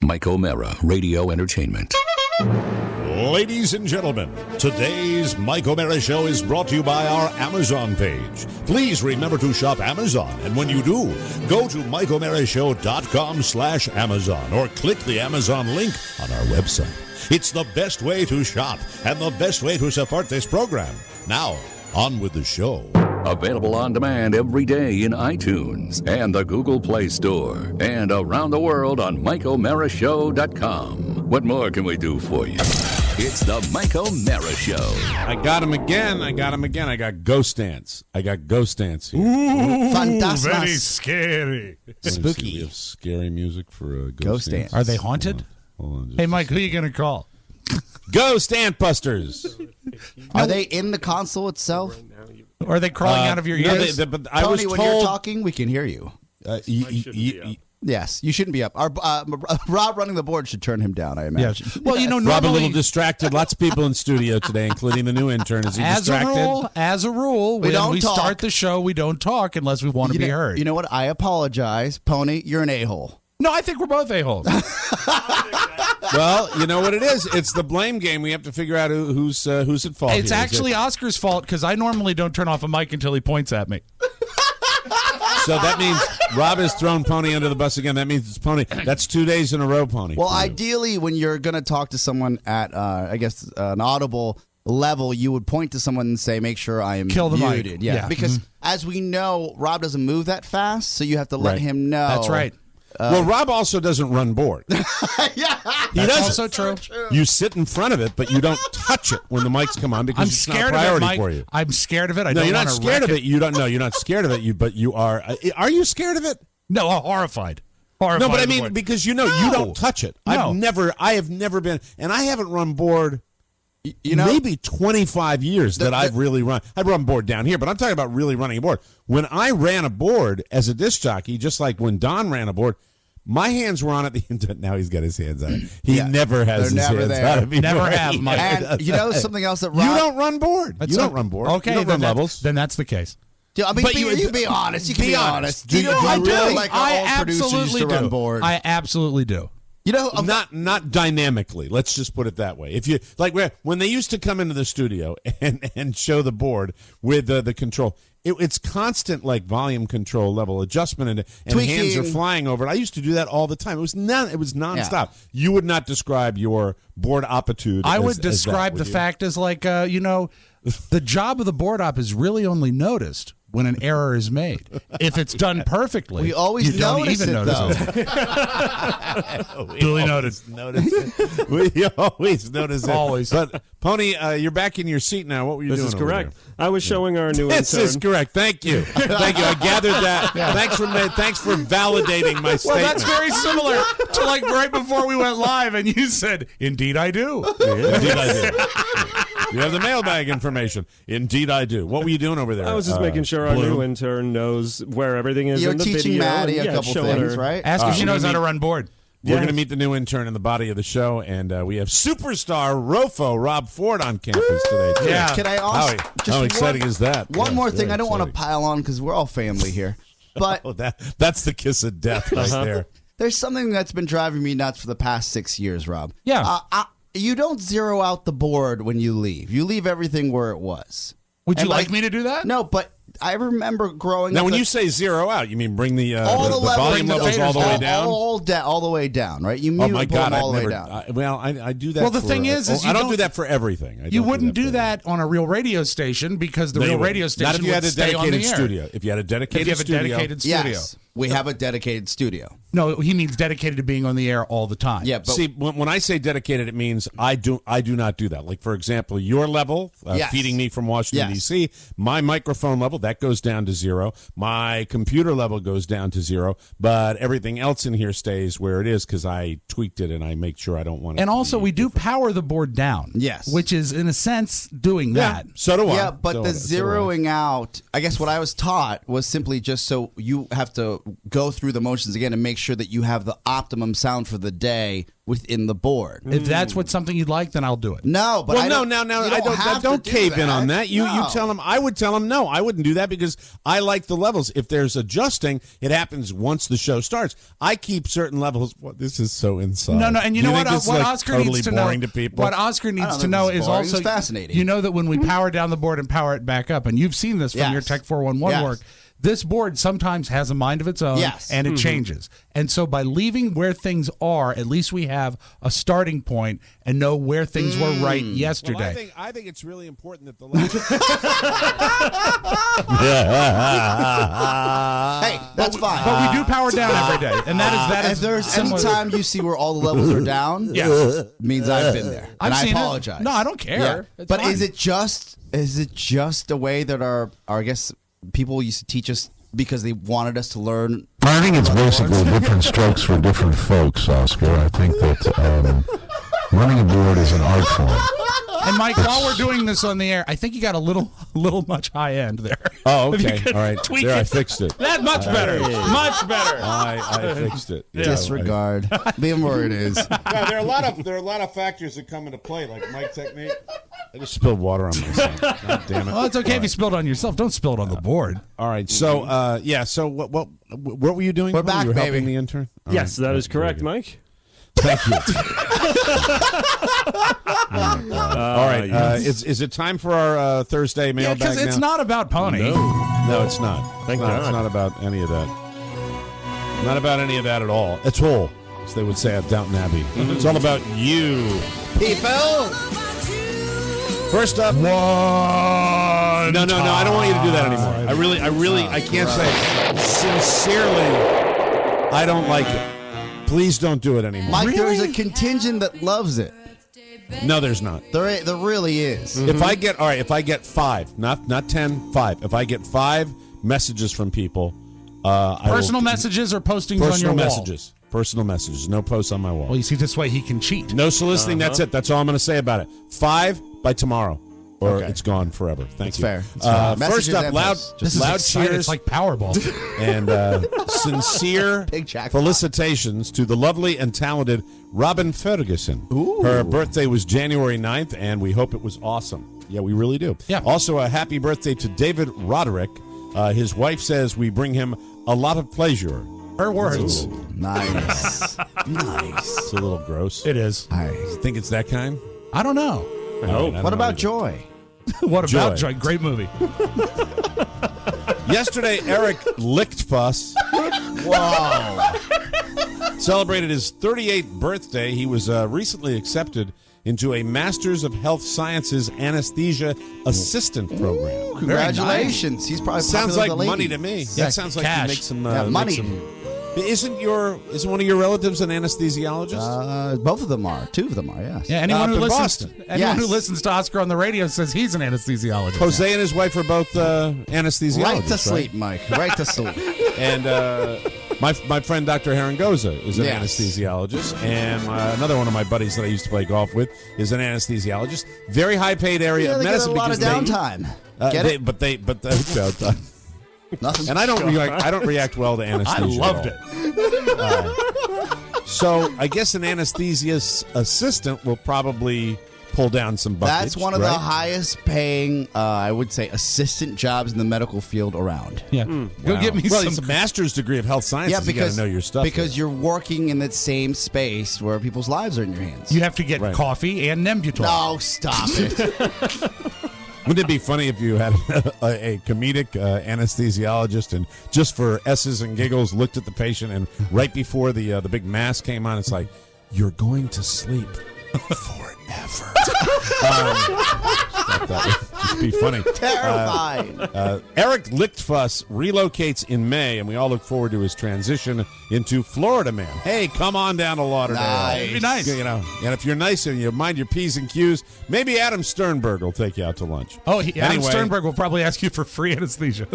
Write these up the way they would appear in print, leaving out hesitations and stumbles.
Mike O'Mara, Radio Entertainment. Ladies and gentlemen, today's Mike O'Mara Show is brought to you by our Amazon page. Please remember to shop Amazon, and when you do, go to MikeO'MaraShow.com/Amazon or click the Amazon link on our website. It's the best way to shop and the best way to support this program. Now, on with the show. Available on demand every day in iTunes and the Google Play Store and around the world on MikeO'MaraShow.com. What more can we do for you? It's the Mike O'Mara Show. I got him again. I got Ghost Dance. Here. Ooh, Fantasmas. very scary. Spooky. We have scary music for Ghost Dance. Are they haunted? Hold on just Hey, a Mike, who are you going to call? Ghost Antbusters. Are they in the console itself? Or are they crawling out of your ears? But I Tony, was when told. you're talking, we can hear you. Yes, you shouldn't be up. Rob running the board should turn him down, I imagine. Yeah. Well, Rob a normally, little distracted. Lots of people in studio today, including the new intern. Is he distracted? as a rule, when don't we talk. start the show, we don't talk unless we want to be heard. You know what? I apologize. Pony, you're an a-hole. No, I think we're both a-holes. Well, you know what it is? It's the blame game. We have to figure out who's at fault. It's here. actually Oscar's fault because I normally don't turn off a mic until he points at me. So that means Rob has thrown Pony under the bus again. That means it's Pony. That's 2 days in a row, Pony. Well, ideally, when you're going to talk to someone at, an audible level, you would point to someone and say, make sure I am Kill the mic. muted. Yeah. Because as we know, Rob doesn't move that fast, so you have to let Right. him know. That's right. Well, Rob also doesn't run board. That's also true. You sit in front of it, but you don't touch it when the mics come on because I'm it's scared not a of it, priority Mike. for you. I'm scared of it. No, don't you're not wanna scared wreck of it. You don't. No, you're not scared of it. But you are. Are you scared of it? No, horrified. No, but I of the mean board. because you don't touch it. No. I have never been, and I haven't run board. You know, Maybe 25 years that I've really run. I run board down here, but I'm talking about really running a board. When I ran a board as a disc jockey, just like when Don ran a board, my hands were on it. Now he's got his hands on it. He never has his never hands there. on it. Never have, Mike. and you know something else that Rob... You don't run board. That's You don't so- run board. Okay, You don't run then levels. then that's the case. I mean, But you be honest. You can be honest. Do you I really? really like I our old producers used absolutely to do. run board. I absolutely do. You know, Not dynamically. Let's just put it that way. If you like, when they used to come into the studio and show the board with the control, it's constant like volume control, level adjustment, and Tweaking. hands are flying over it. I used to do that all the time. It was nonstop. Yeah. You would not describe your board opitude. I as- would as that, describe would the you? fact as like, the job of the board op is really only noticed when an error is made. If it's done perfectly, we always you don't notice even it, notice though. it. Duly noted. We always notice it. Always. But Pony, you're back in your seat now. What were you This doing? is over correct. there? I was showing our new This intern. is correct. Thank you. Thank you. I gathered that. Thanks for validating my Well, statement. that's very similar to like right before we went live, and you said, "Indeed, I do." Indeed, I do. You have the mailbag information. Indeed, I do. What were you doing over there? I was just making sure our Blue? new intern knows where everything is You're in the teaching video. Maddie and, a couple showing things, her. right? Ask if she we're knows gonna how to meet- run board. We're going to meet the new intern in the body of the show, and we have superstar Rofo Rob Ford on campus today. Too. Yeah. Can I also... How exciting is that? One Yes, more very thing. I don't want to exciting. pile on because we're all family here. But Oh, that's the kiss of death right there. there's something that's been driving me nuts for the past 6 years, Rob. Yeah. You don't zero out the board when you leave. You leave everything where it was. Would you And like me to do that? No, but I remember growing Now, up... when you say zero out, you mean bring the all the volume levels all the way down? All the way down, right? You Oh mute my and pull God! them all I've the way never. down. I do that. Well, the for, thing is you I don't don't- do that for everything. I You don't wouldn't for do that everything. on a real radio station because the No, you real wouldn't. radio station Not if you would had a stay on the dedicated air. studio. If you had a dedicated If you have a studio, dedicated studio. Yes, we have a dedicated studio. No, he means dedicated to being on the air all the time. Yeah, but See, when I say dedicated, it means I do not do that. Like, for example, your level, Yes. feeding me from Washington, Yes. D.C., my microphone level, that goes down to 0. My computer level goes down to 0, but everything else in here stays where it is because I tweaked it and I make sure I don't want it And to also, be we do different. power the board down. Yes. Which is, in a sense, doing that. So do I. yeah, but So the do I. zeroing out, I guess what I was taught was simply just so you have to go through the motions again and make sure that you have the optimum sound for the day within the board. If that's what something you'd like, then I'll do it. No, but Well, I don't cave in on that. You No. tell him. I would tell him no. I wouldn't do that because I like the levels. If there's adjusting, it happens once the show starts. I keep certain levels. What, this is so inside. No, and you Do know think what? this is, What like, Oscar totally needs to know. boring to people. What Oscar needs don't to think know it's is boring. also It's fascinating. You know that when we power down the board and power it back up, and you've seen this from Yes. your Tech 411 Yes. work. This board sometimes has a mind of its own, Yes. and it changes. And so by leaving where things are, at least we have a starting point and know where things were right yesterday. Well, I think it's really important that the. Hey, that's fine. But we do power down every day, and that if is there's any similar. time you see where all the levels are down, Yeah. means I've been there, I've and I seen it. apologize. No, I don't care. It's But fine. is it just a way that our I guess people used to teach us because they wanted us to learn? I think it's basically different strokes for different folks, Oscar. I think that running a board is an art form. And Mike, while we're doing this on the air, I think you got a little much high end there. Oh, If you okay. could All right. tweak There, I it. fixed it. That much better, much better. I fixed it. Yeah, Disregard. Being where it is. No, there are a lot of factors that come into play, like mic technique. I just spilled water on myself. God damn it! Well, it's okay if you spilled it on yourself. Don't spill it on the board. All right, so So what were you doing? We're back, you were baby. helping the intern. All Yes, right. that is Very correct, good. Mike. Thank you. All right, is it time for our Thursday Yeah, mailbag because it's now? not about Pony. No, it's not. Thank No, God. It's not about any of that. Not about any of that at all. It's all, as they would say at Downton Abbey. It's all about you. People. First up, no, I don't want you to do that anymore. I can't say sincerely. I don't like it. Please don't do it anymore. Mike, there's a contingent that loves it. No, there's not. There really is. If I get 5, not 10, 5. If I get 5 messages from people, Personal messages or postings on your wall? Personal messages. No posts on my wall. Well, you see, this way he can cheat. No soliciting. That's it. That's all I'm going to say about it. 5 by tomorrow, or Okay. it's gone forever. Thank It's you. fair. It's fair. First Messages up, and loud, posts. This is loud exciting. cheers It's like Powerball. and sincere Big jackpot. felicitations to the lovely and talented Robin Ferguson. Ooh. Her birthday was January 9th, and we hope it was awesome. Yeah, we really do. Yeah. Also, a happy birthday to David Roderick. His wife says we bring him a lot of pleasure. Her words. Nice. Nice. It's a little gross. It is. You think it's that kind? I don't know. I don't know What about either. Joy? What about Joy. Joy? Great movie. Yesterday, Eric Lichtfuss celebrated his 38th birthday. He was recently accepted into a Masters of Health Sciences Anesthesia Assistant program. Congratulations. He's probably Sounds popular like with the money to ladies. me. Yeah, That sounds like cash. you make some Yeah, money. Isn't one of your relatives an anesthesiologist? Both of them are. 2 of them are, yes. Yeah, anyone Up who in listens, Boston. anyone who Yes. listens to Oscar on the radio says he's an anesthesiologist. Jose and his wife are both anesthesiologists. Right to sleep, Mike. Right to sleep. And my friend Dr. Harangoza is an Yes. anesthesiologist, and another one of my buddies that I used to play golf with is an anesthesiologist. Very high paid area Yeah, of they get medicine a lot of because downtime. Get it? But the downtime. Nothing. And I don't react well to I anesthesia. loved at it. all. So I guess an anesthesia assistant will probably pull down some buckets. That's one of the right? highest paying, I would say, assistant jobs in the medical field around. Yeah. Go get me Well, some. it's a master's degree of health sciences. Yeah, you got because to know your stuff. because you're working in that same space where people's lives are in your hands. You have to get Right. coffee and Nembutal. No, stop it. Wouldn't it be funny if you had a comedic anesthesiologist and just for S's and giggles looked at the patient and right before the big mask came on, it's like, you're going to sleep forever. That would just be funny. Terrifying. Eric Lichtfuss relocates in May, and we all look forward to his transition into Florida Man. Hey, come on down to Lauderdale. Nice. It'd be nice. You know, and if you're nice and you mind your P's and Q's, maybe Adam Sternberg will take you out to lunch. Oh, Adam Anyway. Sternberg will probably ask you for free anesthesia.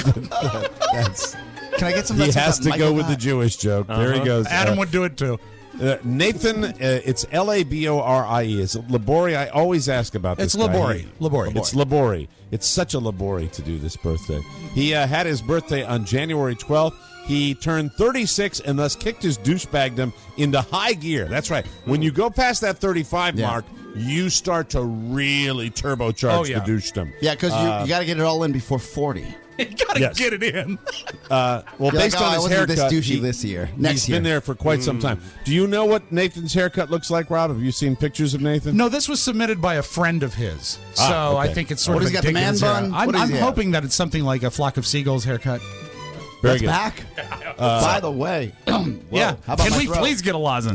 That's, Can I get some? he that's has about to go Michael with the Hart? Jewish joke. There he goes. Adam would do it too. Nathan, it's Laborie. Is it Labori? I always ask about this. It's guy. Labori. It's Labori. It's such a Labori to do this birthday. He had his birthday on January 12th. He turned 36 and thus kicked his douchebagdom into high gear. That's right. When you go past that 35 mark, you start to really turbocharge the douchedom. Yeah, because you got to get it all in before 40. You gotta get it in. Well, You're based like, on I his wasn't haircut, this douchey this year. Next he's year. been there for quite some time. Do you know what Nathan's haircut looks like, Rob? Have you seen pictures of Nathan? No, this was submitted by a friend of his. So I think it's sort What, of he's got the man Dickens era. bun? I'm What does he have? hoping that it's something like a Flock of Seagulls haircut. Very That's good. back. By the way, Yeah. how about Can my we throat? please get a lozenge?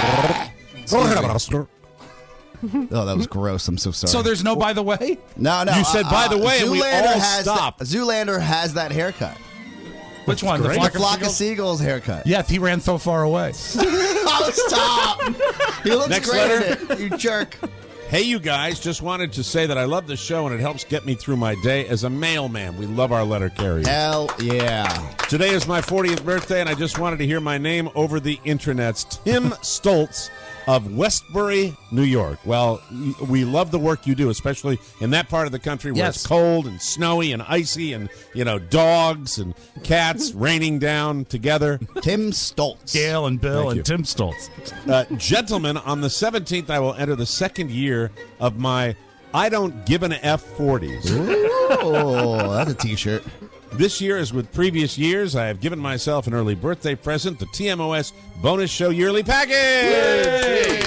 Go ahead, Oscar. Oh, that was gross. I'm so sorry. So there's no by the way? no. You said, by the way, and we all stopped. Zoolander has that haircut. Which one? The The Flock of Flock of Seagulls? Seagulls haircut. Yeah, he ran so far away. Oh, stop! He looks Next great letter. in it, you jerk. Hey, you guys, just wanted to say that I love the show and it helps get me through my day as a mailman. We love our letter carriers. Hell yeah. Today is my 40th birthday, and I just wanted to hear my name over the internets. Tim Stoltz of Westbury, New York. Well, we love the work you do, especially in that part of the country where Yes. it's cold and snowy and icy and, dogs and cats raining down together. Tim Stoltz. Gail and Bill Thank and you. Tim Stoltz. Gentlemen, on the 17th, I will enter the second year of my I Don't Give an F 40s. Oh, that's a T-shirt. This year, as with previous years, I have given myself an early birthday present, the TMOS Bonus Show Yearly Package!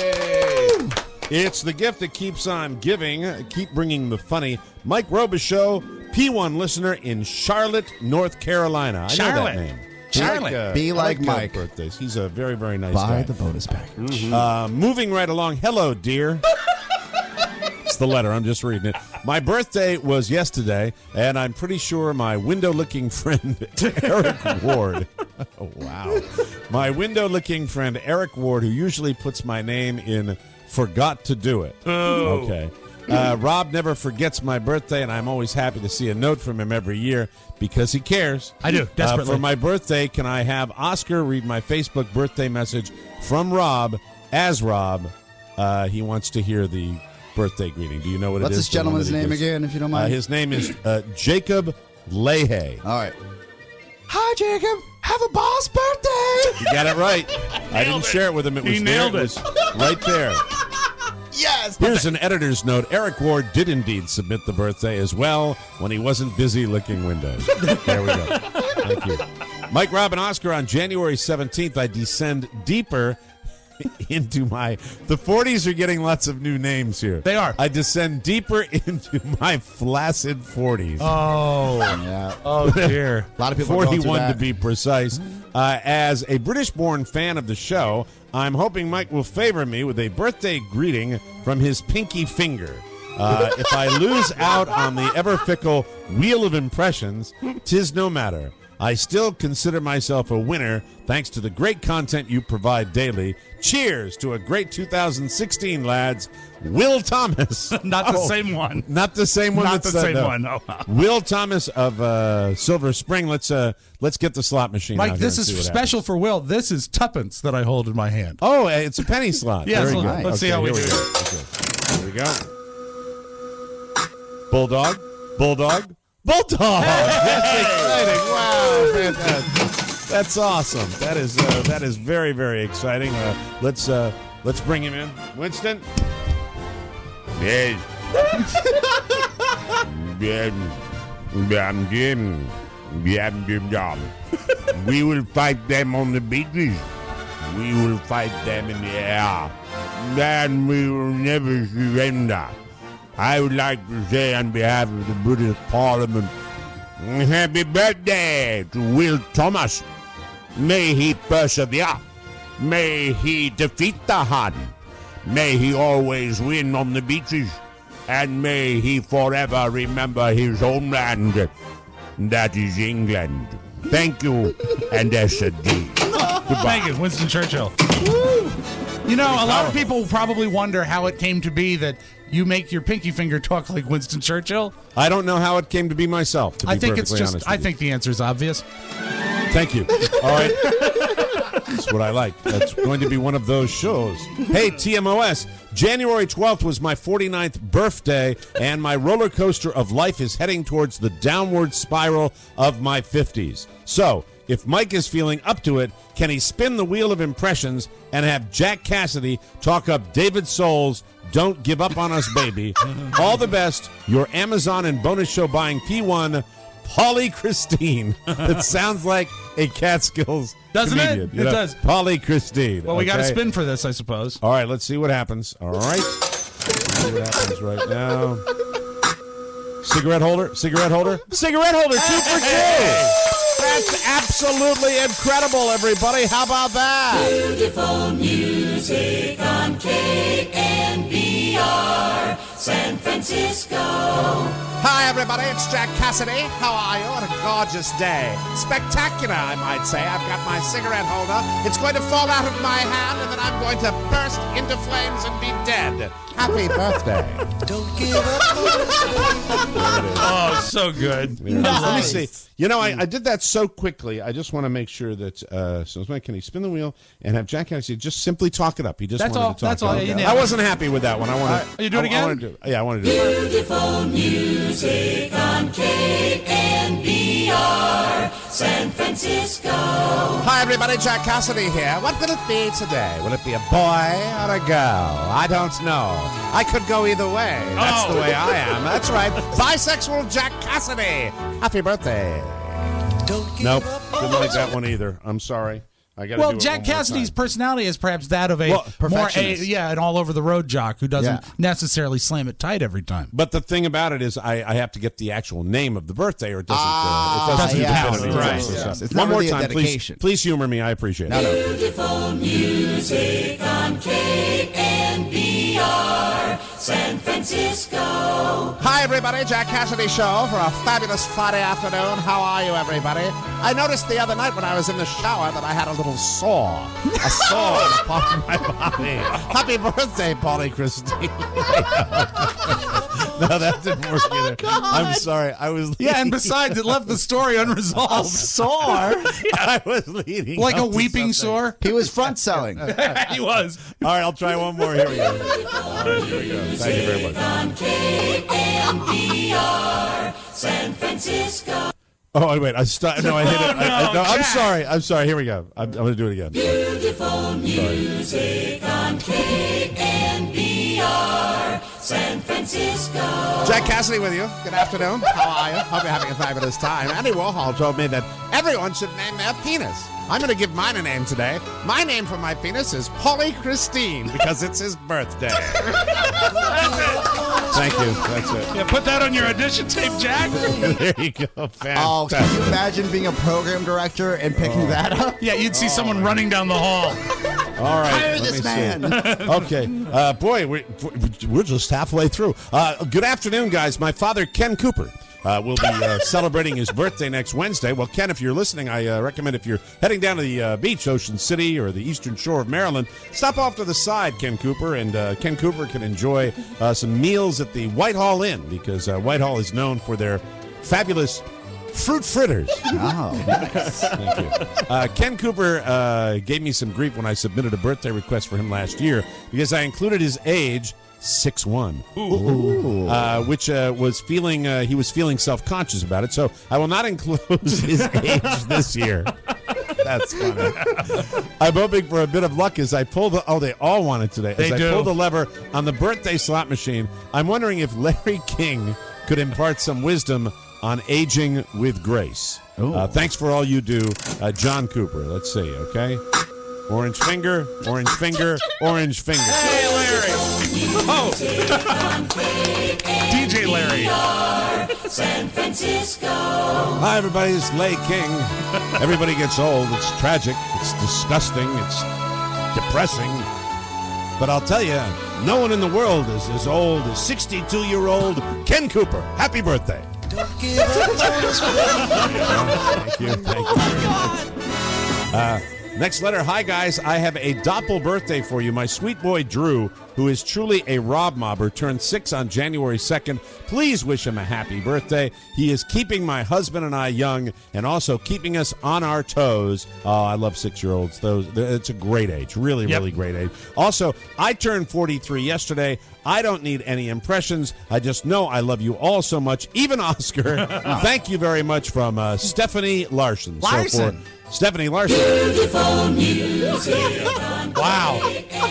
It's the gift that keeps on giving. Keep bringing the funny. Mike Robichaux, P1 listener in Charlotte, North Carolina. I know Charlotte. that name. Charlotte. Be like Mike. Birthdays. He's a very, very nice Buy guy. the bonus package. Moving right along. Hello, dear. It's the letter. I'm just reading it. My birthday was yesterday, and I'm pretty sure my window-looking friend, Eric Ward. Oh, wow. My window-looking friend, Eric Ward, who usually puts my name in Forgot to Do It. Oh. Okay. Rob never forgets my birthday, and I'm always happy to see a note from him every year because he cares. I do, desperately. For my birthday, can I have Oscar read my Facebook birthday message from Rob as Rob? He wants to hear the birthday greeting. Do you know what What's it is? this gentleman's The one that name he gives? again, if you don't mind? His name is Jacob Leahy. All right. Hi, Jacob. Have a boss birthday. You got it right. I didn't share it with him. It was He there. nailed It it. was right there. Yes. Here's an editor's note. Eric Ward did indeed submit the birthday as well when he wasn't busy licking windows. There we go. Thank you. Mike, Rob, and Oscar, on January 17th, I descend deeper into my... The 40s are getting lots of new names here. They are. I descend deeper into my flaccid 40s. Oh. Yeah. Oh, dear. A lot of people are going through 41 to that. be precise. As a British-born fan of the show, I'm hoping Mike will favor me with a birthday greeting from his pinky finger. If I lose out on the ever-fickle Wheel of Impressions, 'tis no matter. I still consider myself a winner thanks to the great content you provide daily. Cheers to a great 2016, lads. Will Thomas. Not the same one. Not the same one. Not the that's, same no. one. No. Will Thomas of Silver Spring. Let's get the slot machine. Mike, out here this and is see what special happens. for Will. This is tuppence that I hold in my hand. Oh, it's a penny slot. Yeah, Very so good. let's see how we here do. go. Okay. Here we go. Bulldog. Bulldog. Bulldog. That's exciting. Wow, fantastic. That's awesome. That is very, very exciting. Let's bring him in. Winston. Yes. We will fight them on the beaches. We will fight them in the air. Then we will never surrender. I would like to say on behalf of the British Parliament, happy birthday to Will Thomas. May he persevere. May he defeat the Hun. May he always win on the beaches. And may he forever remember his homeland. That is England. Thank you, and S.D. Thank you, Winston Churchill. You know, a lot of people probably wonder how it came to be that you make your pinky finger talk like Winston Churchill. I don't know how it came to be myself, to be I think it's perfectly just, honest I with you. think the answer is obvious. Thank you. All right. That's what I like. That's going to be one of those shows. Hey, TMOS, January 12th was my 49th birthday, and my roller coaster of life is heading towards the downward spiral of my 50s. So, if Mike is feeling up to it, can he spin the wheel of impressions and have Jack Cassidy talk up David Soul's Don't Give Up on Us, Baby? All the best, your Amazon and bonus show buying P1, Paulie Christine. That sounds like a Catskills Doesn't comedian. it? It does. Paulie Christine. Well, we got to okay? spin for this, I suppose. All right, let's see what happens. All right. Let's see what happens right now. Cigarette holder, cigarette holder, cigarette holder, 2 for 2. That's absolutely incredible, everybody. How about that? Beautiful music on KNBR, San Francisco. Hi, everybody. It's Jack Cassidy. How are you on a gorgeous day? Spectacular, I might say. I've got my cigarette holder. It's going to fall out of my hand, and then I'm going to burst into flames and be dead. Happy birthday. Don't give up. Oh, so good. Let me see. You know, I did that so quickly. I just want to make sure that. So, can he spin the wheel and have Jack Cassidy just simply talk it up? He just That's wanted all. to talk That's it all. up. You nailed I it. wasn't happy with that one. I want to. You do it again? I want to do it. Yeah, I want to do it. Beautiful music on KNBR, San Francisco. Hi, everybody. Jack Cassidy here. What will it be today? Will it be a boy or a girl? I don't know. I could go either way. That's the way I am. That's right. Bisexual Jack Cassidy. Happy birthday. Nope. Didn't like that one either. I'm sorry. I got to Well, do it Jack one more Cassidy's time. personality is perhaps that of a Well, more perfectionist. an all over the road jock who doesn't Yeah. necessarily slam it tight every time. But the thing about it is, I have to get the actual name of the birthday, or it doesn't. Doesn't fit count. in. Right. Yes. It's One not more really a time, dedication. please humor me. I appreciate it. Beautiful music on KNBR, San Francisco. Hi, everybody. Jack Cassidy Show for a fabulous Friday afternoon. How are you, everybody? I noticed the other night when I was in the shower that I had a little sore. A sore on the part of my body. Happy birthday, Paulie Christine. No, that didn't work either. I'm sorry. I was leading. Yeah, and besides, it left the story unresolved. Sore. I was leading. Like a up to weeping something. sore. He was front selling. He was. All right, I'll try one more. Here we go. All right, here we go. Thank you very much. On KNBR, San Francisco. Oh, wait. I stopped. No, I hit it. No, I'm Jack. sorry. I'm sorry. Here we go. I'm going to do it again. Beautiful music on KNBR, San Francisco. Jack Cassidy with you. Good afternoon. How are you? Hope you're having a fabulous time. Andy Warhol told me that everyone should name their penis. I'm going to give mine a name today. My name for my penis is Paulie Christine because it's his birthday. Thank you. That's it. Yeah, put that on your audition tape, Jack. There you go. Oh, Fantastic. can you imagine being a program director and picking that up? Yeah, you'd see someone running down the hall. All right. Hire let this me man. see. Okay. Boy, we're just halfway through. Good afternoon, guys. My father, Ken Cooper, will be celebrating his birthday next Wednesday. Well, Ken, if you're listening, I recommend if you're heading down to the beach, Ocean City, or the eastern shore of Maryland, stop off to the side, Ken Cooper, and Ken Cooper can enjoy some meals at the Whitehall Inn, because Whitehall is known for their fabulous fruit fritters. Oh, Thank you. Ken Cooper gave me some grief when I submitted a birthday request for him last year because I included his age, 6'1", which was feeling he was feeling self-conscious about it. So I will not include his age this year. That's funny. I'm hoping for a bit of luck as I pull the. Oh, they all want it today. As They I do. pull the lever on the birthday slot machine, I'm wondering if Larry King could impart some wisdom on aging with grace. Thanks for all you do, John Cooper. Let's see, okay? Orange finger, orange finger, orange finger. Hey, Larry. Oh. DJ Larry. San Francisco. Hi, everybody. It's Lay King. Everybody gets old. It's tragic. It's disgusting. It's depressing. But I'll tell you, no one in the world is as old as 62-year-old Ken Cooper. Happy birthday. Thank you. Thank you very much. Next letter. Hi, guys. I have a doppel birthday for you. My sweet boy, Drew, who is truly a Rob Mobber, turned 6 on January 2nd. Please wish him a happy birthday. He is keeping my husband and I young and also keeping us on our toes. Oh, I love 6-year-olds. It's a great age. Really, really great age. Also, I turned 43 yesterday. I don't need any impressions. I just know I love you all so much. Even Oscar. Thank you very much from Stephanie Larson. So for Stephanie Larson. Beautiful music on Wow.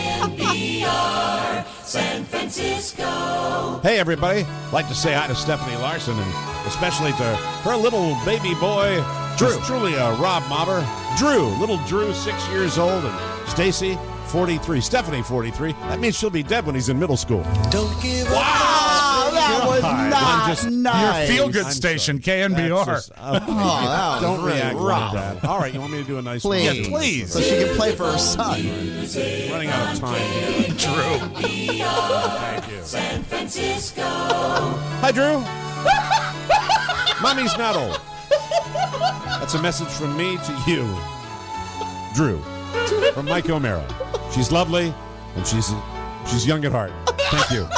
NPR San Francisco. Hey, everybody. I'd like to say hi to Stephanie Larson and especially to her little baby boy, Drew. Who's truly a Rob Mobber. Little Drew, 6 years old, and Stacy, 43. Stephanie, 43. That means she'll be dead when he's in middle school. Don't give up. Wow, that was nice. Your feel-good station, KNBR. that was Don't really react rough. like that. All right, you want me to do a nice Please. one? Yeah, please. So she can play for her son. Running out of time here. Drew. Thank you. San Francisco. Hi, Drew. Mommy's not old. That's a message from me to you, Drew, from Mike O'Mara. She's lovely, and she's young at heart. Thank you.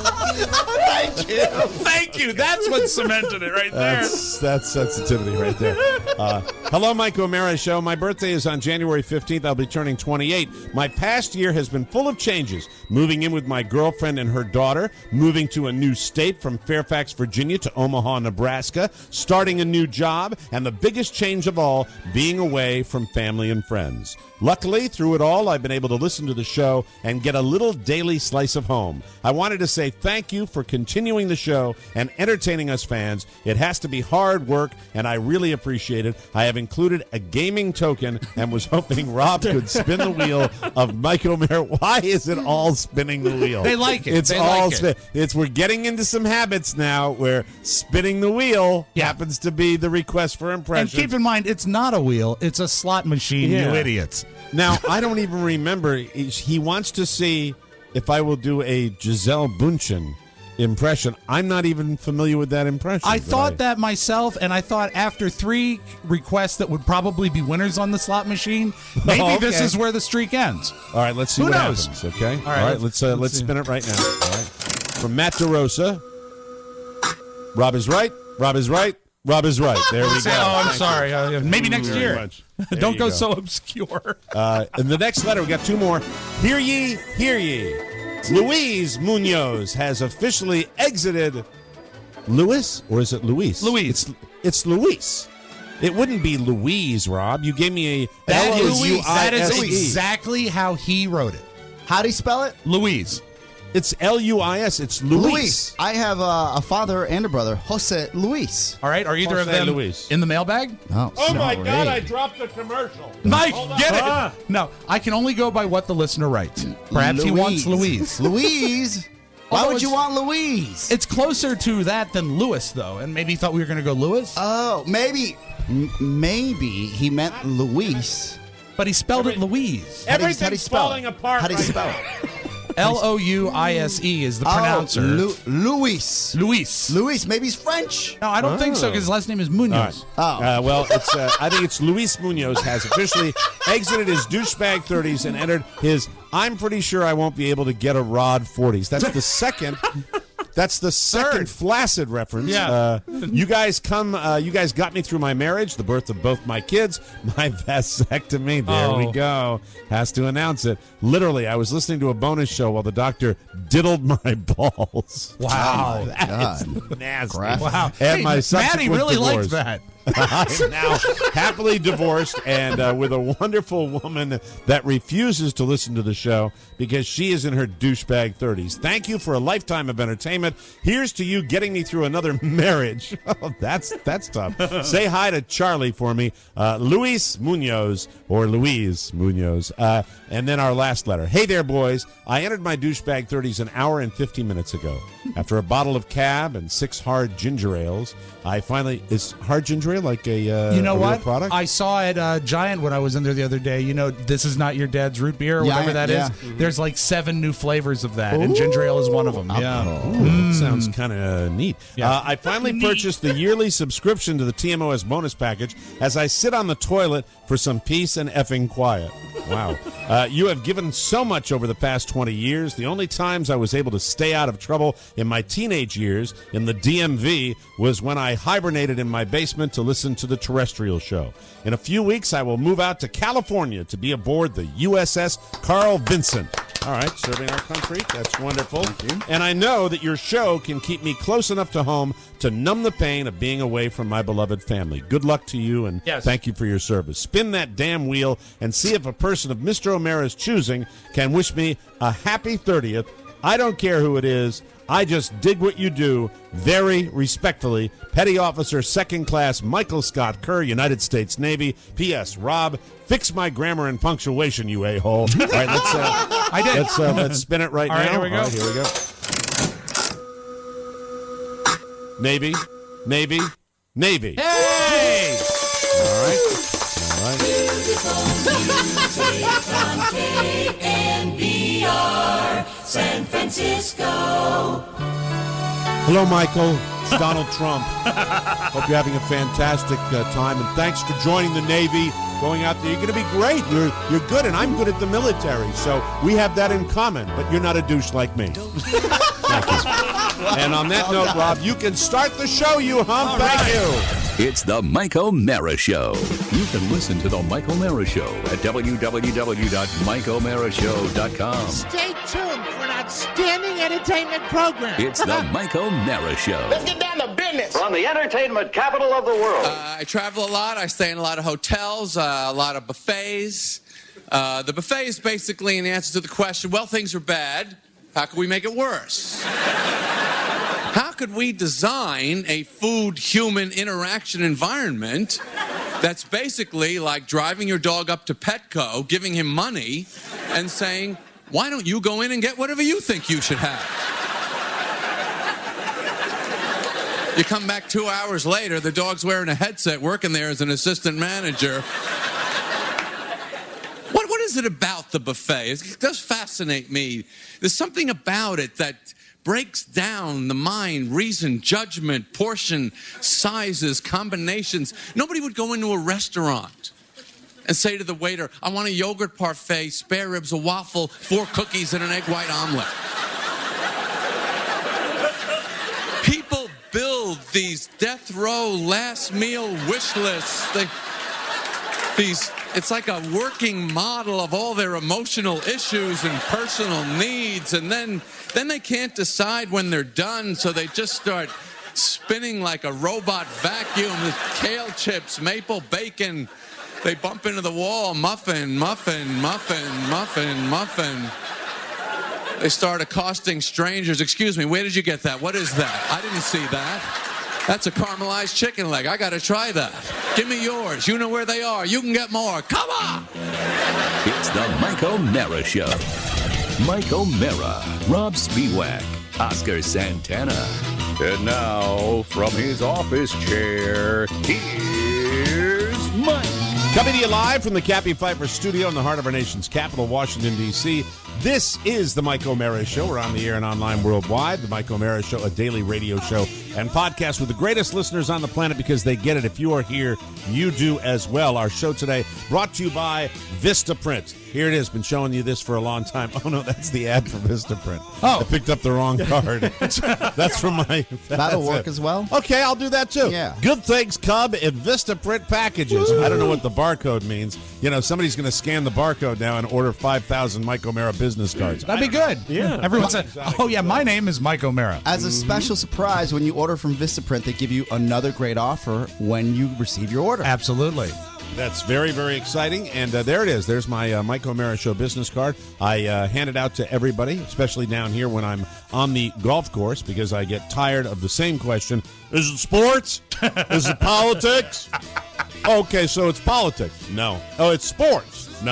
Thank you. That's what cemented it right there. That's sensitivity right there. Hello, Mike O'Mara Show. My birthday is on January 15th. I'll be turning 28. My past year has been full of changes. Moving in with my girlfriend and her daughter, moving to a new state from Fairfax, Virginia to Omaha, Nebraska, starting a new job, and the biggest change of all, being away from family and friends. Luckily, through it all, I've been able to listen to the show and get a little daily slice of home. I wanted to say thank you for continuing the show and entertaining us fans. It has to be hard work, and I really appreciate it. I have included a gaming token and was hoping Rob could spin the wheel of Mike O'Mara. Why is it all spinning the wheel? They like it. It's They all like it. we're getting into some habits now where spinning the wheel happens to be the request for And impressions. keep in mind, it's not a wheel. It's a slot machine, Yeah. you idiots. Now, I don't even remember. He wants to see if I will do a Giselle Bundchen impression. I'm not even familiar with that impression. I thought that myself, and I thought after 3 requests that would probably be winners on the slot machine, maybe this Okay. is where the streak ends. All right, let's see Who what knows? happens. Okay. All right, let's let's spin it right now. All right. From Matt DeRosa. Rob is right. Rob is right. Rob is right. There we go. Oh, I'm Thank sorry. Maybe you next very year. much. There Don't you go so obscure. In the next letter, we got 2 more. Hear ye, hear ye. Luis Munoz has officially exited. Louis, or is it Luis? Luis. It's Luis. It wouldn't be Louise, Rob. You gave me a That is L-O-U-I-S-E. exactly how he wrote it. How do you spell it? Louise. It's L-U-I-S. It's Luis. Luis. I have a father and a brother, Jose Luis. All right. Are either of Jose them Luis. in the mailbag? Oh, my sorry. God, I dropped a commercial. Mike, Hold on. get it. Ah. No, I can only go by what the listener writes. Perhaps he wants Louise. Louise? Why Although would you it's- want Louise? It's closer to that than Lewis, though, and maybe he thought we were going to go Lewis, Oh, maybe he meant Luis. but he spelled it Louise. How do you Everything's spell falling it? apart How do you right spell now. it? Louise is the pronouncer. Luis. Luis. Luis. Maybe he's French. No, I don't think so because his last name is Munoz. Well, it's. I think it's Luis Munoz has officially exited his douchebag 30s and entered his I'm pretty sure I won't be able to get a rod 40s. That's the second. That's the second flaccid reference. Yeah. You guys you guys got me through my marriage, the birth of both my kids, my vasectomy. There we go. Has to announce it. Literally, I was listening to a bonus show while the doctor diddled my balls. Wow. That is nasty. Wow. And Hey, my Maddie subsequent really divorce. liked that. I'm now happily divorced and with a wonderful woman that refuses to listen to the show because she is in her douchebag 30s. Thank you for a lifetime of entertainment. Here's to you getting me through another marriage. Oh, that's tough. Say hi to Charlie for me. Luis Munoz or Louise Munoz. And then our last letter. Hey there, boys. I entered my douchebag 30s an hour and 50 minutes ago. After a bottle of Cab and 6 hard ginger ales, I finally... Is hard ginger ale beer like a You know a what? real product? I saw at Giant when I was in there the other day. You know, this is not your dad's root beer or whatever that is. There's like 7 new flavors of that, and ginger ale is one of them. Yeah. That sounds kind of neat. Yeah. I finally purchased the yearly subscription to the TMOS bonus package as I sit on the toilet for some peace and effing quiet. Wow. You have given so much over the past 20 years. The only times I was able to stay out of trouble in my teenage years in the DMV was when I hibernated in my basement to listen to the terrestrial show. In a few weeks, I will move out to California to be aboard the USS Carl Vinson. All right, serving our country. That's wonderful. And I know that your show can keep me close enough to home to numb the pain of being away from my beloved family. Good luck to you, and thank you for your service. Spin that damn wheel and see if a person of Mr. O'Mara's choosing can wish me a happy 30th. I don't care who it is. I just dig what you do. Very respectfully, Petty Officer 2nd Class Michael Scott Kerr, United States Navy. P.S. Rob, fix my grammar and punctuation, you a-hole. All right, let's spin it right now. Here we go. All right, here we go. Navy, Navy, Navy. Hey! All right. KNBR, San Francisco. Hello, Michael. It's Donald Trump. Hope you're having a fantastic time, and thanks for joining the Navy. Going out there, you're going to be great. You're good, and I'm good at the military, so we have that in common. But you're not a douche like me. Thank you. And on that note, Rob, you can start the show, you hump. Thank you. It's the Mike O'Mara Show. You can listen to the Mike O'Mara Show at www.mikeomarashow.com. Stay tuned for an outstanding entertainment program. It's the Mike O'Mara Show. Let's get down to business. From the entertainment capital of the world. I travel a lot. I stay in a lot of hotels, a lot of buffets. The buffet is basically an answer to the question, well, things are bad. How can we make it worse? How could we design a food-human interaction environment that's basically like driving your dog up to Petco, giving him money, and saying, why don't you go in and get whatever you think you should have? You come back 2 hours later, the dog's wearing a headset, working there as an assistant manager. What is it about the buffet? It does fascinate me. There's something about it that breaks down the mind, reason, judgment, portion, sizes, combinations. Nobody would go into a restaurant and say to the waiter, I want a yogurt parfait, spare ribs, a waffle, 4 cookies, and an egg white omelet. People build these death row last meal wish lists. It's like a working model of all their emotional issues and personal needs, and then they can't decide when they're done, so they just start spinning like a robot vacuum with kale chips, maple bacon. They bump into the wall, muffin, muffin, muffin, muffin, muffin. They start accosting strangers. Excuse me, where did you get that? What is that? I didn't see that. That's a caramelized chicken leg. I got to try that. Give me yours. You know where they are. You can get more. Come on! It's the Mike O'Mara Show. Mike O'Mara, Rob Spiewak, Oscar Santana. And now, from his office chair, here's Mike. Coming to you live from the Cappy Pfeiffer studio in the heart of our nation's capital, Washington, D.C. This is the Mike O'Mara Show. We're on the air and online worldwide. The Mike O'Mara Show, a daily radio show and podcast with the greatest listeners on the planet because they get it. If you are here, you do as well. Our show today brought to you by Vistaprint. Here it is. Been showing you this for a long time. Oh, no, that's the ad for Vistaprint. Oh. I picked up the wrong card. That's from my... That'll work as well? Okay, I'll do that too. Yeah. Good things come in Vistaprint packages. I don't know what the barcode means. You know, somebody's going to scan the barcode now and order 5,000 Mike O'Mara business cards. That'd be good. Yeah. Everyone said, oh, yeah, my name is Mike O'Mara. As a special surprise, when you order from Vistaprint, they give you another great offer when you receive your order. Absolutely. That's very, very exciting. And there it is. There's my Mike O'Mara Show business card. I hand it out to everybody, especially down here when I'm on the golf course, because I get tired of the same question. Is it sports? Is it politics? Okay, so it's politics. No. Oh, it's sports. No.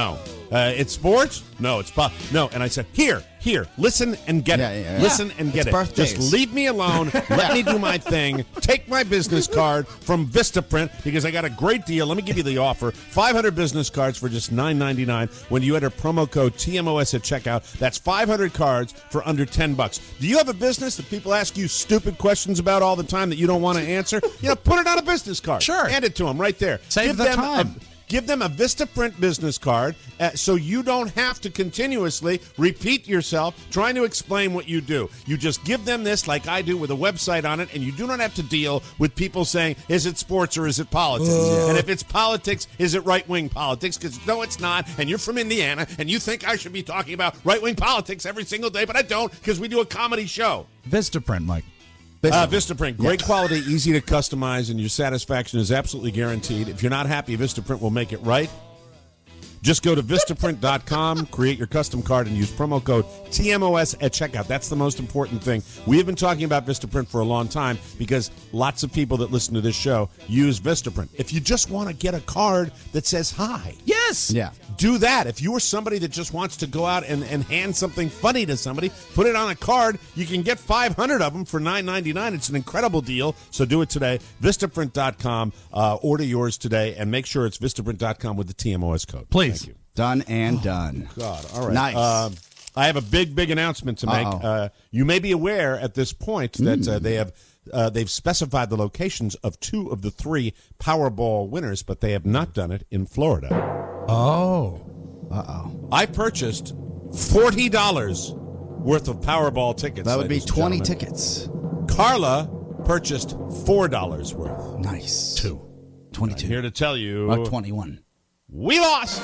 It's sports? No, it's no. And I said, here, listen and get it. Yeah. Listen and get It's it. birthdays. Just leave me alone. Let me do my thing. Take my business card from Vistaprint because I got a great deal. Let me give you the offer. 500 business cards for just $9.99 when you enter promo code TMOS at checkout. That's 500 cards for under $10. Do you have a business that people ask you stupid questions about all the time that you don't want to answer? Put it on a business card. Sure. Hand it to them right there. Save the time. Give them a Vistaprint business card so you don't have to continuously repeat yourself trying to explain what you do. You just give them this like I do with a website on it, and you do not have to deal with people saying, is it sports or is it politics? And if it's politics, is it right-wing politics? Because no, it's not, and you're from Indiana, and you think I should be talking about right-wing politics every single day, but I don't because we do a comedy show. Vistaprint, Mike. Vistaprint, great quality, easy to customize, and your satisfaction is absolutely guaranteed. If you're not happy, Vistaprint will make it right. Just go to Vistaprint.com, create your custom card, and use promo code TMOS at checkout. That's the most important thing. We have been talking about Vistaprint for a long time because lots of people that listen to this show use Vistaprint. If you just want to get a card that says hi. Yes. Yeah. Do that. If you are somebody that just wants to go out and hand something funny to somebody, put it on a card. You can get 500 of them for $9.99. It's an incredible deal, so do it today. Vistaprint.com. Order yours today, and make sure it's Vistaprint.com with the TMOS code. Please. Thank you. Done and done. God, all right. Nice. I have a big announcement to make. You may be aware at this point that they've specified the locations of 2 of the 3 Powerball winners, but they have not done it in Florida. Oh. I purchased $40 worth of Powerball tickets. That would be ladies and 20 gentlemen. tickets. Carla purchased $4 worth. Nice. 2. 22. I'm here to tell you, 21. we lost.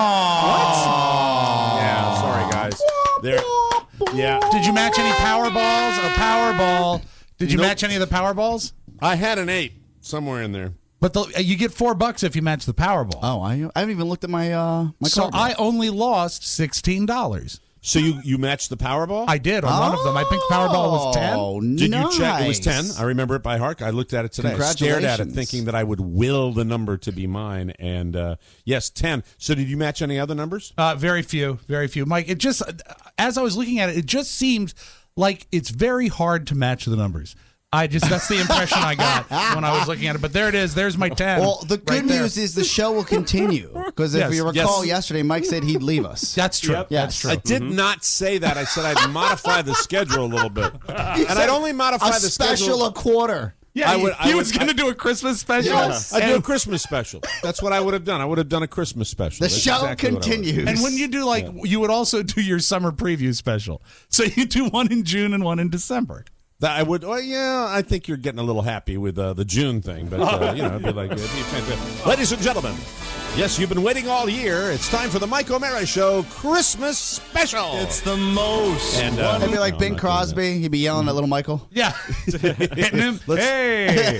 Yeah, sorry guys. Yeah. Did you match any Powerballs? A Powerball. Did you Nope. match any of the Powerballs? I had an 8 somewhere in there. But you get $4 if you match the Powerball. Oh, I haven't even looked at my my so card. I only lost $16. So you matched the Powerball? I did on one of them. I think the Powerball was 10. Oh, Did nice. you check? It was 10. I remember it by heart. I looked at it today. I stared at it thinking that I would will the number to be mine. And yes, 10. So did you match any other numbers? Very few. Mike, it just, as I was looking at it, it just seems like it's very hard to match the numbers. That's the impression I got when I was looking at it. But there it is. There's my 10. Well, the good news is the show will continue. Because if you recall yesterday, Mike said he'd leave us. That's true. Yep. Yes. That's true. I did not say that. I said I'd modify the schedule a little bit. And I'd only modify the schedule. A special a quarter. Yeah, he was going to do a Christmas special. Yes. I'd do a Christmas special. That's what I would have done. I would have done a Christmas special. The show continues. And when you do, you would also do your summer preview special. So you do one in June and one in December. That I would. Oh yeah, I think you're getting a little happy with the June thing, but it'd be like, it'd be fantastic. Ladies and gentlemen, yes, you've been waiting all year. It's time for the Mike O'Mara Show Christmas Special. It's the most. And It'd be like Bing Crosby. He'd be yelling at little Michael. Yeah, hitting him. Hey.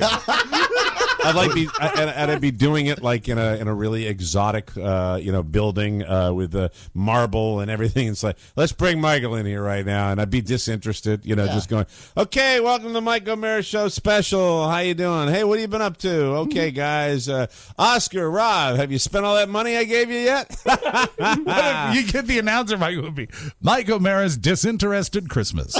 I'd be doing it like in a really exotic, building with marble and everything. It's like, let's bring Michael in here right now, and I'd be disinterested, just going, okay, welcome to the Mike O'Mara Show Special. How you doing? Hey, what have you been up to? Okay, guys. Oscar, Rob, have you spent all that money I gave you yet? You get the announcer, Mike would be Mike O'Mara's Disinterested Christmas.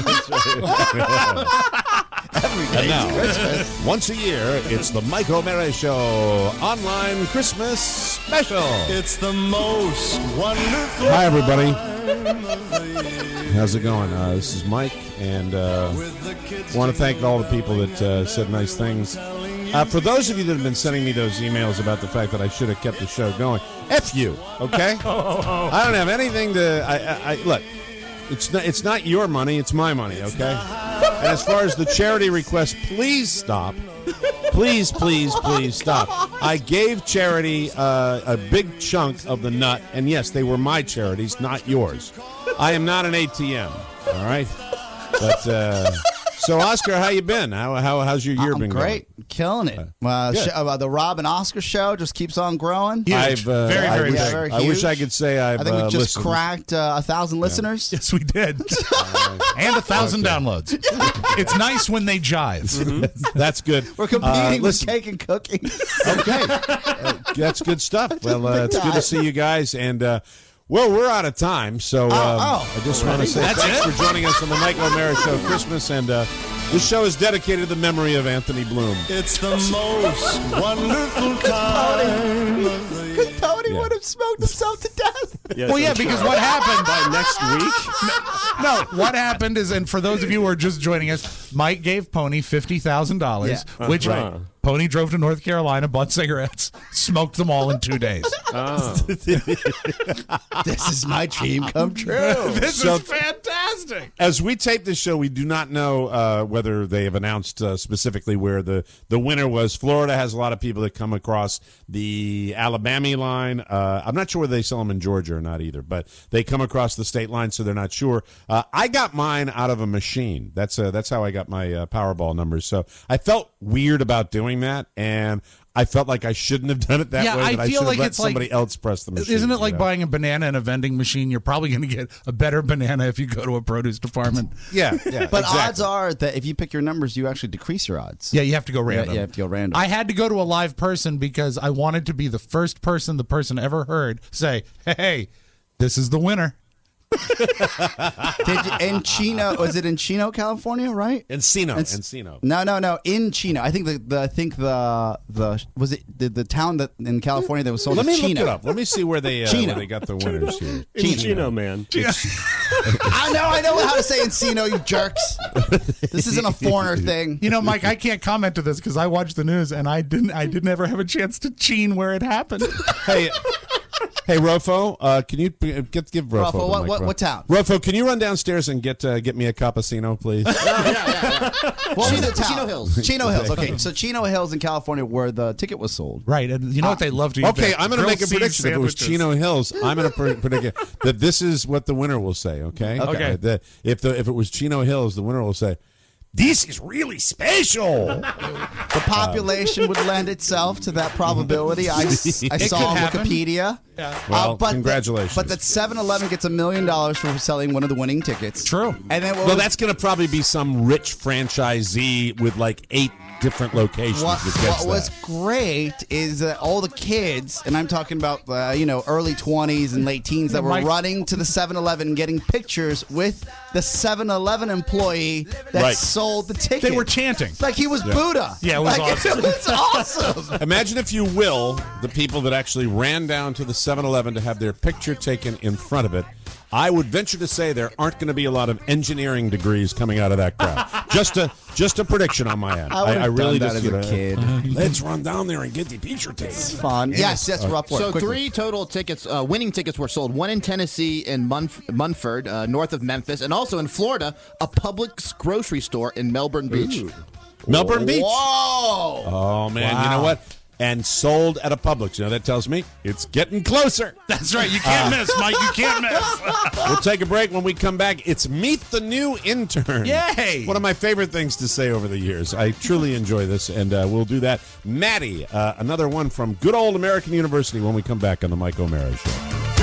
Every day. And now, once a year, it's the Mike O'Mara Show Online Christmas Special. It's the most wonderful. Hi, everybody. How's it going? This is Mike, and I want to thank all the people that said nice things. For those of you that have been sending me those emails about the fact that I should have kept the show going, F you, okay? I don't have anything to... Look, it's not your money, it's my money, okay? And as far as the charity request, please stop. Please stop. I gave charity a big chunk of the nut, and yes, they were my charities, not yours. I am not an ATM, all right? But so, Oscar, how you been? How's your year been great. going? killing it. The Rob and Oscar show just keeps on growing. Huge. Very big. I wish I could say I've I think we just listened. cracked 1,000 listeners. Yes, we did. And 1,000 downloads. It's nice when they jive. That's good. We're competing with listen. cake and cookies. Okay. That's good stuff. Well, it's good to see you guys. And, well, we're out of time. So I just want to say thanks for joining us on the Mike O'Mara Show Christmas. And this show is dedicated to the memory of Anthony Bloom. It's the most wonderful time of the year. Tony would have smoked himself to death. Yes, Well, yeah, because what happened by next week? No, what happened is, and for those of you who are just joining us, Mike gave Pony $50,000, which Pony drove to North Carolina, bought cigarettes, smoked them all in 2 days. This is my dream come true. This is fantastic. As we tape this show, we do not know whether they have announced specifically where the winner was. Florida has a lot of people that come across the Alabama line. I'm not sure whether they sell them in Georgia or not either, but they come across the state line, so they're not sure. I got mine out of a machine. That's how I got my Powerball numbers. So I felt weird about doing that, and I felt like I shouldn't have done it that way. I feel like it's somebody else press the machine. Isn't it like buying a banana in a vending machine? You're probably going to get a better banana if you go to a produce department. Yeah. But exactly. odds are that if you pick your numbers, you actually decrease your odds. Yeah, you have to go random. Yeah, you have to go random. I had to go to a live person because I wanted to be the first person the person ever heard say, "Hey, this is the winner." In Chino, was it in Chino, California? Right? Encino. No. In Chino, I think the was it the town that in California that was sold. Let me Chino. look it up. Let me see where they got the winners here. Chino, man. I know how to say Encino, you jerks. This isn't a foreigner thing. You know, Mike, I can't comment to this because I watched the news and I didn't ever have a chance to cheen where it happened. Hey, Rofo, can you give Rofo the mic, what town? Rofo, can you run downstairs and get me a cappuccino, please? Yeah. What was the town? Chino Hills. Chino Hills. Okay, so Chino Hills in California, where the ticket was sold. Right, and you know what they love to eat? Okay, I'm going to make a grilled prediction. cheese If it was Chino Hills, I'm going to predict that this is what the winner will say. Okay. If it was Chino Hills, the winner will say, "This is really special." The population would lend itself to that probability. I saw on Wikipedia. Yeah. Well, congratulations. But that 7-Eleven gets $1 million for selling one of the winning tickets. True. And then that's going to probably be some rich franchisee with like 8 different locations. What was great is that all the kids, and I'm talking about early 20s and late teens, that were running to the 7-Eleven and getting pictures with the 7-Eleven employee that sold the ticket. They were chanting like he was Buddha. Yeah, it was awesome. It was awesome. Imagine, if you will, the people that actually ran down to the 7-Eleven to have their picture taken in front of it. I would venture to say there aren't going to be a lot of engineering degrees coming out of that crowd. Just a prediction on my end. I really done that just as a kid. Let's run down there and get the picture taken. It's fun. Yes, that's rough work. So Quickly. 3 total tickets, winning tickets were sold. 1 in Tennessee in Munford, north of Memphis, and also in Florida, a Publix grocery store in Melbourne Beach. Melbourne Beach. Whoa! Oh man, You know what? And sold at a Publix. You know, that tells me it's getting closer. That's right. You can't miss, Mike. You can't miss. We'll take a break. When we come back, it's Meet the New Intern. Yay! One of my favorite things to say over the years. I truly enjoy this, and we'll do that. Maddie, another one from good old American University when we come back on the Mike O'Mara Show.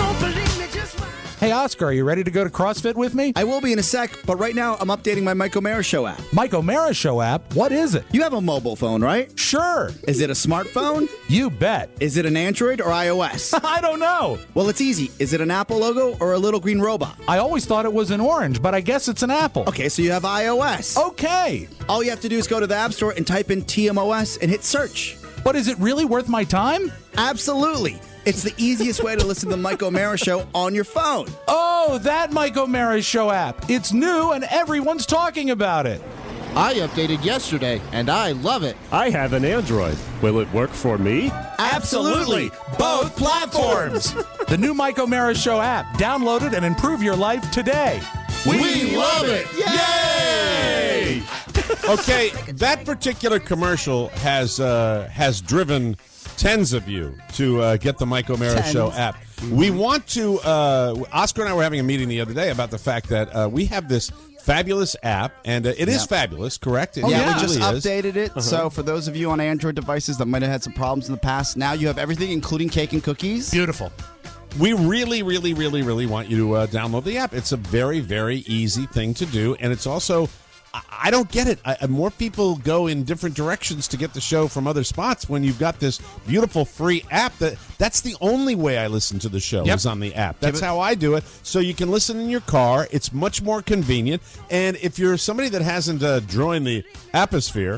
Hey, Oscar, are you ready to go to CrossFit with me? I will be in a sec, but right now I'm updating my Mike O'Mara Show app. Mike O'Mara Show app? What is it? You have a mobile phone, right? Sure. Is it a smartphone? You bet. Is it an Android or iOS? I don't know. Well, it's easy. Is it an Apple logo or a little green robot? I always thought it was an orange, but I guess it's an apple. Okay, so you have iOS. Okay. All you have to do is go to the App Store and type in TMOS and hit search. But is it really worth my time? Absolutely. It's the easiest way to listen to the Mike O'Mara Show on your phone. Oh, that Mike O'Mara Show app. It's new and everyone's talking about it. I updated yesterday, and I love it. I have an Android. Will it work for me? Absolutely. Both platforms. The new Mike O'Mara Show app. Download it and improve your life today. We love it. Yay! Okay, that particular commercial has driven tens of you to get the Mike O'Mara Show app. We want to, Oscar and I were having a meeting the other day about the fact that we have this fabulous app, and it is fabulous, correct? We just updated it. So for those of you on Android devices that might have had some problems in the past, now you have everything, including cake and cookies. Beautiful. We really, really, really, really want you to download the app. It's a very, very easy thing to do, and it's also, I don't get it. More people go in different directions to get the show from other spots when you've got this beautiful free app. That's the only way I listen to the show is on the app. That's how I do it. So you can listen in your car. It's much more convenient. And if you're somebody that hasn't joined the Apposphere,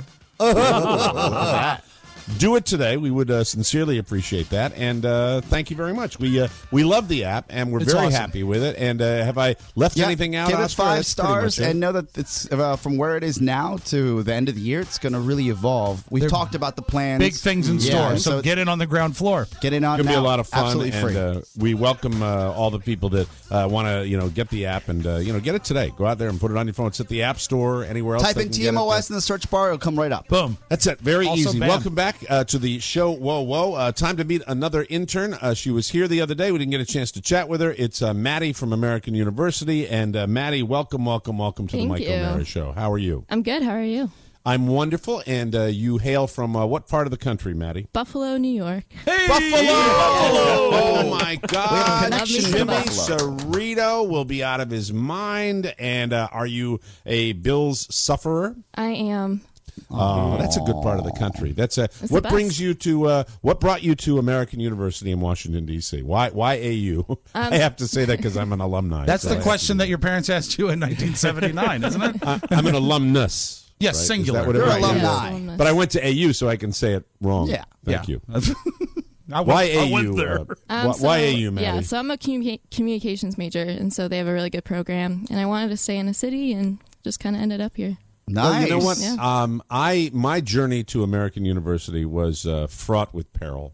do it today. We would sincerely appreciate that, and thank you very much. We love the app, and we're very happy with it. And have I left anything out? Give it Oscar? 5 That's stars, and know that it's from where it is now to the end of the year, it's going to really evolve. We've talked about the plans, big things in store. So get in on the ground floor. Get in on. It's going to be now. a lot of fun, Absolutely free. and we welcome all the people that want to get the app and get it today. Go out there and put it on your phone. It's at the App Store, anywhere else. Type in TMOS in the search bar; it'll come right up. Boom. That's it. Very Also easy. bam. Welcome back to the show. Whoa, whoa. Time to meet another intern. She was here the other day. We didn't get a chance to chat with her. It's Maddie from American University. And Maddie, welcome to the Mike O'Mara Show. How are you? I'm good. How are you? I'm wonderful. And you hail from what part of the country, Maddie? Buffalo, New York. Hey! Buffalo! Oh, my God. connection Jimmy Cerrito will be out of his mind. And are you a Bills sufferer? I am. Oh, that's a good part of the country. That's what brings you to what brought you to American University in Washington D.C. Why AU? I have to say that because I'm an alumni. That's the question that your parents asked you in 1979, isn't it? I'm an alumnus. Yes, right? singular. You're alumni. But I went to AU, so I can say it wrong. Yeah. Thank you. Why AU? Why AU, Maddie? Yeah, so I'm a communications major, and so they have a really good program. And I wanted to stay in a city, and just kind of ended up here. Nice. Well, you know what? Yeah. My journey to American University was fraught with peril.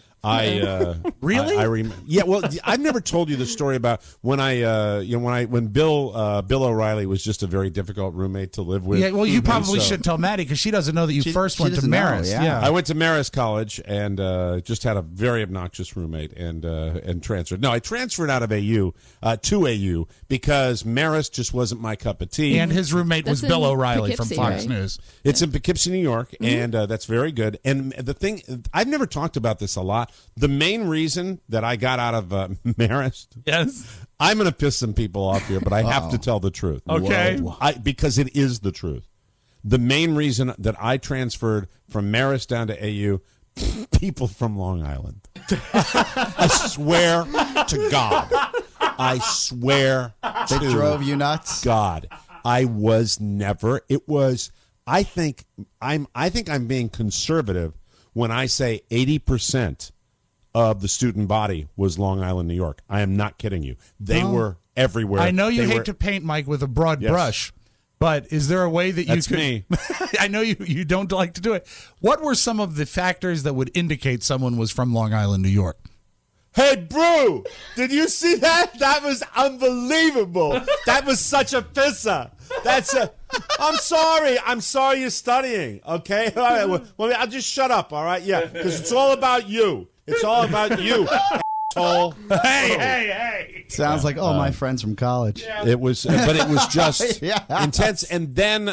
Really? Yeah. Well, I've never told you the story about when when Bill O'Reilly was just a very difficult roommate to live with. Yeah. Well, you probably should tell Maddie because she doesn't know that you first went to Marist. Yeah. I went to Marist College and just had a very obnoxious roommate and transferred. No, I transferred out of AU to AU because Marist just wasn't my cup of tea. And his roommate was Bill O'Reilly from Fox right? News. It's in Poughkeepsie, New York, and that's very good. And the thing, I've never talked about this a lot. The main reason that I got out of Marist, yes, I'm going to piss some people off here, but I have to tell the truth. Okay. Because it is the truth. The main reason that I transferred from Marist down to AU, people from Long Island. I swear to God. I swear They to drove you nuts? God. I was never. It was. I think I'm being conservative when I say 80% of the student body was Long Island, New York. I am not kidding you. They were everywhere. I know you hate to paint Mike with a broad brush, but is there a way that you could? Me. I know you don't like to do it. What were some of the factors that would indicate someone was from Long Island, New York? Hey, Brew, did you see that? That was unbelievable. That was such a pisser. I'm sorry you're studying, okay? All right, well, I'll just shut up, all right? Yeah, because it's all about you. It's all about you, asshole. Hey. Sounds like my friends from college. It was, but it was just intense. And then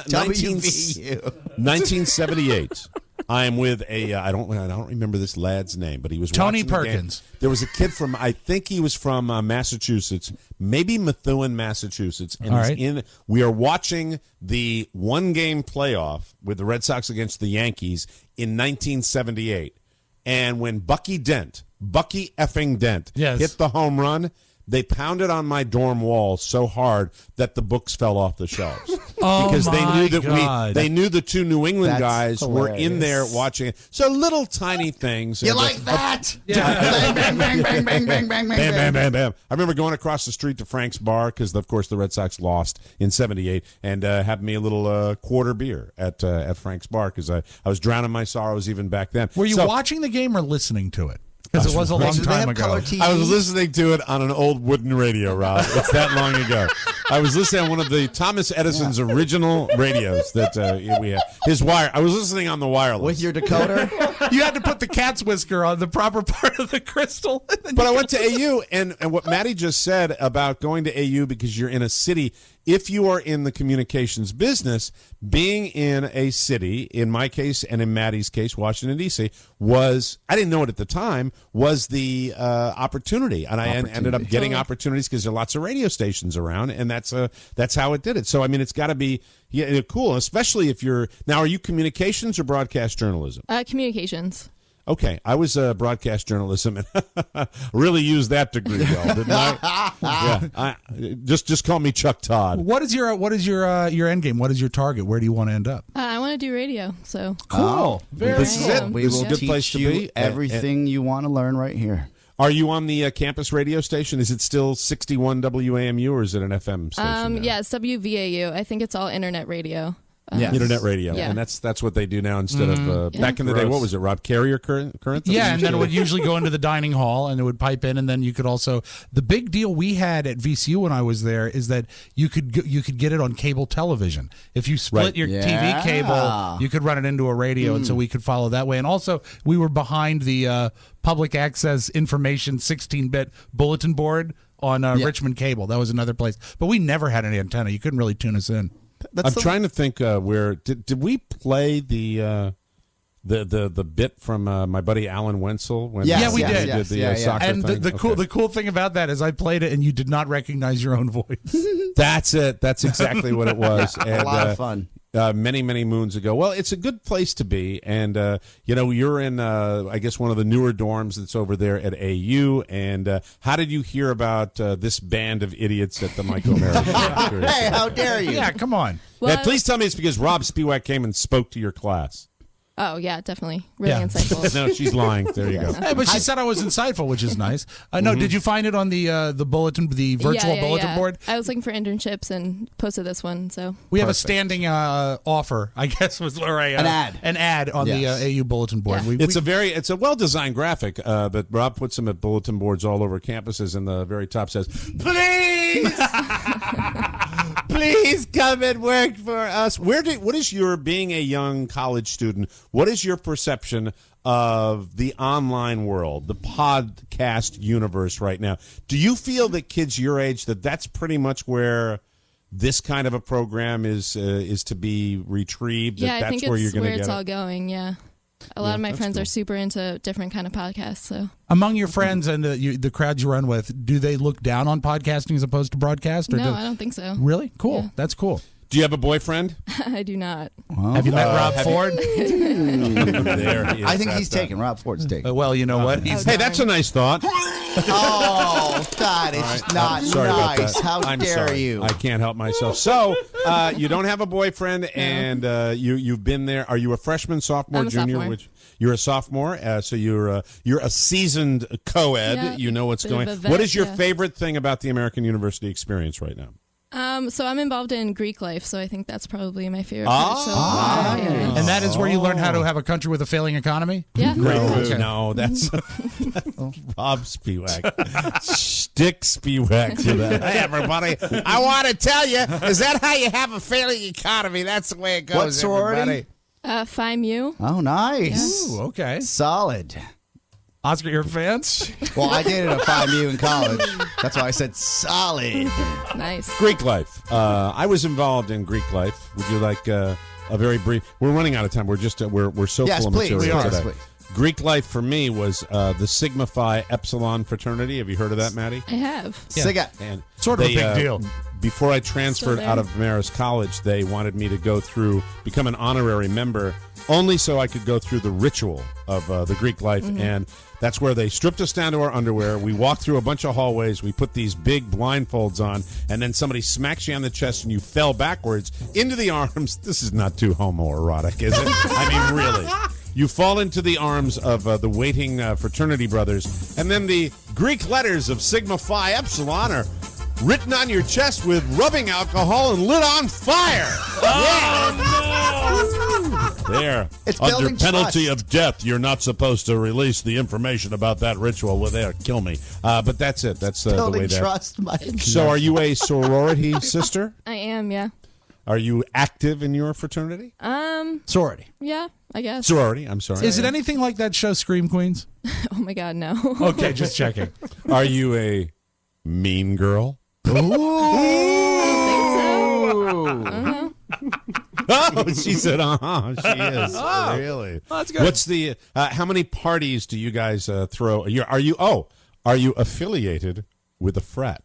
1978. I am with I don't remember this lad's name, but he was Tony watching the Perkins. game. There was a kid from, I think he was from Massachusetts, maybe Methuen, Massachusetts, and we are watching the one-game playoff with the Red Sox against the Yankees in 1978. And when Bucky effing Dent hit the home run, they pounded on my dorm wall so hard that the books fell off the shelves. Because they knew that they knew the two New England guys were in there watching it. So little tiny things. You like that? Yeah. Bang, bang, bang, bang, bang, bang, bang, bam, bam, bam. I remember going across the street to Frank's Bar because, of course, the Red Sox lost in '78, and having me a little quarter beer at Frank's Bar because I was drowning my sorrows even back then. Were you watching the game or listening to it? Because it was a long time ago. I was listening to it on an old wooden radio, Rob. It's that long ago. I was listening on one of the Thomas Edison's original radios that we had. His wire. I was listening on the wireless. With your decoder? You had to put the cat's whisker on the proper part of the crystal. But I went to AU, and what Maddie just said about going to AU because you're in a city, if you are in the communications business, being in a city, in my case and in Maddie's case, Washington, D.C., was, I didn't know it at the time, was the opportunity. And I ended up getting opportunities because there are lots of radio stations around, and that's how it did it. So, I mean, it's got to be cool, especially if you're, now, are you communications or broadcast journalism? Communications. Okay, I was broadcast journalism and really used that degree well, didn't I? Yeah, just call me Chuck Todd. What is your end game? What is your target? Where do you want to end up? I want to do radio. So cool. Very This is it. We This is will a good teach place to you be. everything you want to learn right here. Are you on the campus radio station? Is it still 61 WAMU or is it an FM station? Yeah, it's WVAU. I think it's all internet radio. Internet radio, Yeah. and that's what they do now instead of back in the day. What was it, Rob? Carrier current? Yeah, and then it would usually go into the dining hall, and it would pipe in, and then you could also. The big deal we had at VCU when I was there is that you could get it on cable television. If you split your TV cable, you could run it into a radio, and so we could follow that way. And also, we were behind the public access information 16-bit bulletin board on Richmond Cable. That was another place, but we never had an antenna. You couldn't really tune us in. I'm trying to think where did we play the bit from my buddy Alan Wenzel? When we did. Did the soccer and thing? the cool thing about that is I played it and you did not recognize your own voice. That's it. That's exactly what it was. And, a lot of fun. Many moons ago. Well, it's a good place to be, and you're in I guess one of the newer dorms that's over there at AU. And how did you hear about this band of idiots at the Mike O'Mara show? Hey, how dare you? Yeah, come on. Well, please tell me it's because Rob Spiewak came and spoke to your class. Oh, yeah, definitely. Really insightful. No, she's lying. There you go. Hey, but she said I was insightful, which is nice. No, did you find it on the bulletin, the virtual bulletin board? I was looking for internships and posted this one. So we have a standing offer, I guess, an ad on the AU bulletin board. Yeah. It's a well designed graphic, but Rob puts them at bulletin boards all over campuses, and the very top says, "Please, please come and work for us." What is your, being a young college student? What is your perception of the online world, the podcast universe right now? Do you feel that kids your age, that's pretty much where this kind of a program is to be retrieved? yeah, that's I think where it's you're going where to it's get all it? going. Yeah, a lot of my friends are super into different kind of podcasts. So among your friends and the crowds you run with, do they look down on podcasting as opposed to broadcast? Or no, I don't think so. Really? Cool. Yeah. That's cool. Do you have a boyfriend? I do not. Well, have you met Rob Ford? There he is. I think he's taken. Rob Ford's taken. Well, you know what? Hey, that's a nice thought. Oh, that is not Sorry about nice. that. How I'm dare sorry. you? I can't help myself. So, you don't have a boyfriend, and you've been there. Are you a freshman, sophomore, I'm a junior? sophomore. You're a sophomore, so you're a seasoned co-ed. Yeah, you know what's bit going. of a vet, What is your yeah. favorite thing about the American University experience right now? So I'm involved in Greek life, so I think that's probably my favorite Ah. part so far. Yeah. And that is where you learn how to have a country with a failing economy? Yeah. No, that's Rob Spiewak. Stick Spiewak to that. Hey, everybody. I want to tell you, is that how you have a failing economy? That's the way it goes, What sorority? everybody. Phi Mu. Oh, nice. Ooh, okay. Solid. Oscar, you're a fan? Well, I dated a Phi Mu in college. That's why I said solid. Nice. Greek life. I was involved in Greek life. Would you like a very brief? We're running out of time. We're just we're so Yes, full of please. material We are. today. Yes, please. Greek life for me was the Sigma Phi Epsilon fraternity. Have you heard of that, Maddie? I have. Siga. And Sort of a big deal. Before I transferred Still out there. of Marist College, they wanted me to become an honorary member, only so I could go through the ritual of the Greek life. Mm-hmm. And that's where they stripped us down to our underwear. We walked through a bunch of hallways. We put these big blindfolds on, and then somebody smacks you on the chest, and you fell backwards into the arms. This is not too homoerotic, is it? I mean, really. You fall into the arms of the waiting fraternity brothers, and then the Greek letters of Sigma Phi Epsilon are written on your chest with rubbing alcohol and lit on fire. There. It's Under building penalty trust. of death, you're not supposed to release the information about that ritual. Well, they'll kill me. But that's it. That's the way Building that. trust, Mike. So are you a sorority sister? I am, yeah. Are you active in your fraternity? Sorority. Yeah, I guess. Sorority, I'm sorry. Is it anything like that show Scream Queens? Oh my God, no. Okay, just checking. Are you a mean girl? Oh, she said, she is. Oh, really? Well, that's good. What's the, how many parties do you guys throw? Are you affiliated with a frat?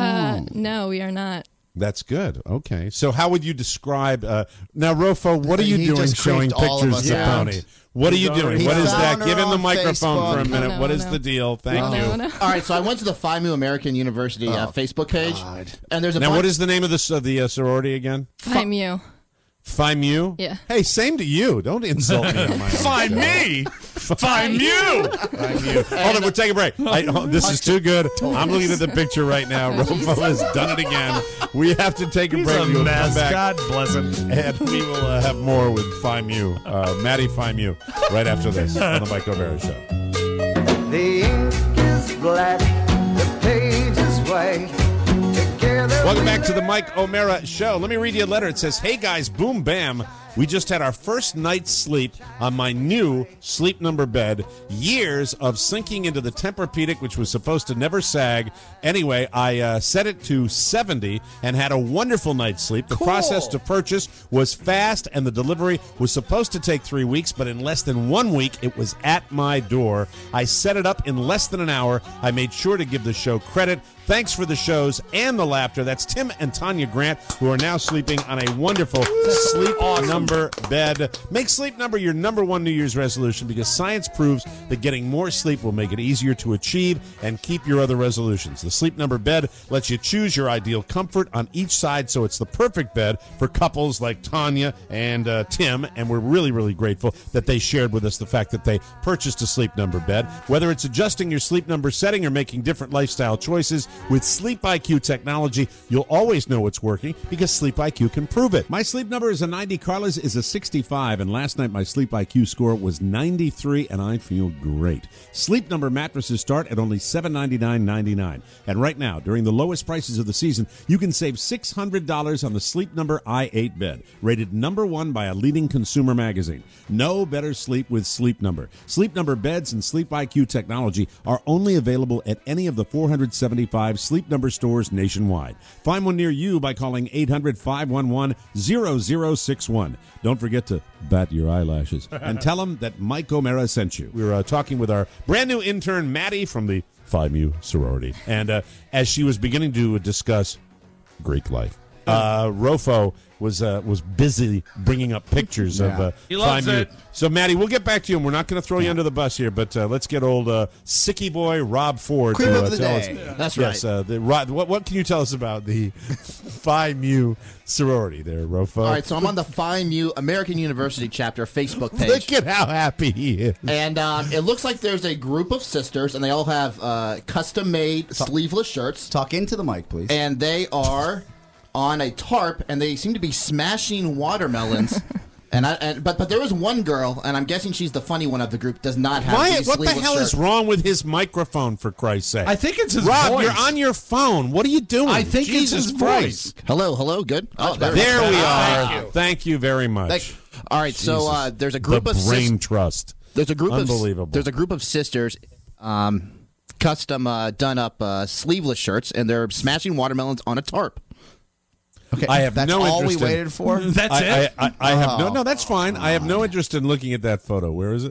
No, we are not. That's good. Okay. So how would you describe, now, Rofo, what are you He doing just showing creeped all of pictures us of out. Pony? What are you doing? He What is found that? her Give him the on microphone for a Facebook. minute. No, What is no. the deal? Thank you. No. All right, so I went to the Phi Mu American University Facebook page, and there's a Now, bunch- what is the name of the sorority again? Phi Mu. Phi Mu? Yeah. Hey, same to you. Don't insult me on my own Phi show. me. Phi Mu. Phi Mu. Hold on, we're taking a break. This is too good. I'm looking at the picture right now. Rofo has done it again. We have to take a He's break. a We will mess. come back, God bless him. and we will have more with Phi Mu, Maddie Phi Mu, right after this on the Mike O'Mara Show. The ink is black, the page is white. Together Welcome back to the Mike O'Mara Show. Let me read you a letter. It says, "Hey guys, boom bam. We just had our first night's sleep on my new Sleep Number bed. Years of sinking into the Tempur-Pedic, which was supposed to never sag. Anyway, I set it to 70 and had a wonderful night's sleep. The process to purchase was fast, and the delivery was supposed to take 3 weeks, but in less than 1 week, it was at my door. I set it up in less than an hour. I made sure to give the show credit. Thanks for the shows and the laughter." That's Tim and Tanya Grant, who are now sleeping on a wonderful Sleep Number bed. Make Sleep Number your number one New Year's resolution, because science proves that getting more sleep will make it easier to achieve and keep your other resolutions. The Sleep Number bed lets you choose your ideal comfort on each side, so it's the perfect bed for couples like Tanya and Tim, and we're really, really grateful that they shared with us the fact that they purchased a Sleep Number bed. Whether it's adjusting your Sleep Number setting or making different lifestyle choices, with Sleep IQ technology, you'll always know what's working, because Sleep IQ can prove it. My Sleep Number is a 90, Carla's is a 65, and last night my Sleep IQ score was 93, and I feel great. Sleep Number mattresses start at only $799.99, and right now, during the lowest prices of the season, you can save $600 on the Sleep Number i8 bed, rated #1 by a leading consumer magazine. No better sleep with Sleep Number. Sleep Number beds and Sleep IQ technology are only available at any of the 475 Sleep Number stores nationwide. Find one near you by calling 800-511-0061. Don't forget to bat your eyelashes and tell them that Mike O'Mara sent you. We were talking with our brand new intern, Maddie, from the Phi Mu sorority. And as she was beginning to discuss Greek life, Rofo was busy bringing up pictures of He loves Phi Mu. it. So, Maddie, we'll get back to you, and we're not going to throw you under the bus here, but let's get old sicky boy Rob Ford Cream to of the tell day. us. That's yes, right. What can you tell us about the Phi Mu sorority there, Rofo? All right, so I'm on the Phi Mu American University chapter Facebook page. Look at how happy he is. And it looks like there's a group of sisters, and they all have custom-made sleeveless shirts. Talk into the mic, please. And they are on a tarp, and they seem to be smashing watermelons. But there was one girl, and I'm guessing she's the funny one of the group, does not have these What the sleeveless hell shirts. is wrong with his microphone, for Christ's sake? I think it's his Rob, voice. you're on your phone. What are you doing? I think Jesus it's his Christ. voice. Hello, good. Oh, There we are. Thank you. Thank you very much. All right, so Jesus. there's a group the of brain trust. There's a group Unbelievable. There's a group of sisters, custom done up sleeveless shirts, and they're smashing watermelons on a tarp. Okay, I have that's no all interest we in- waited for. That's it. I have no. That's fine. I have no interest in looking at that photo. Where is it?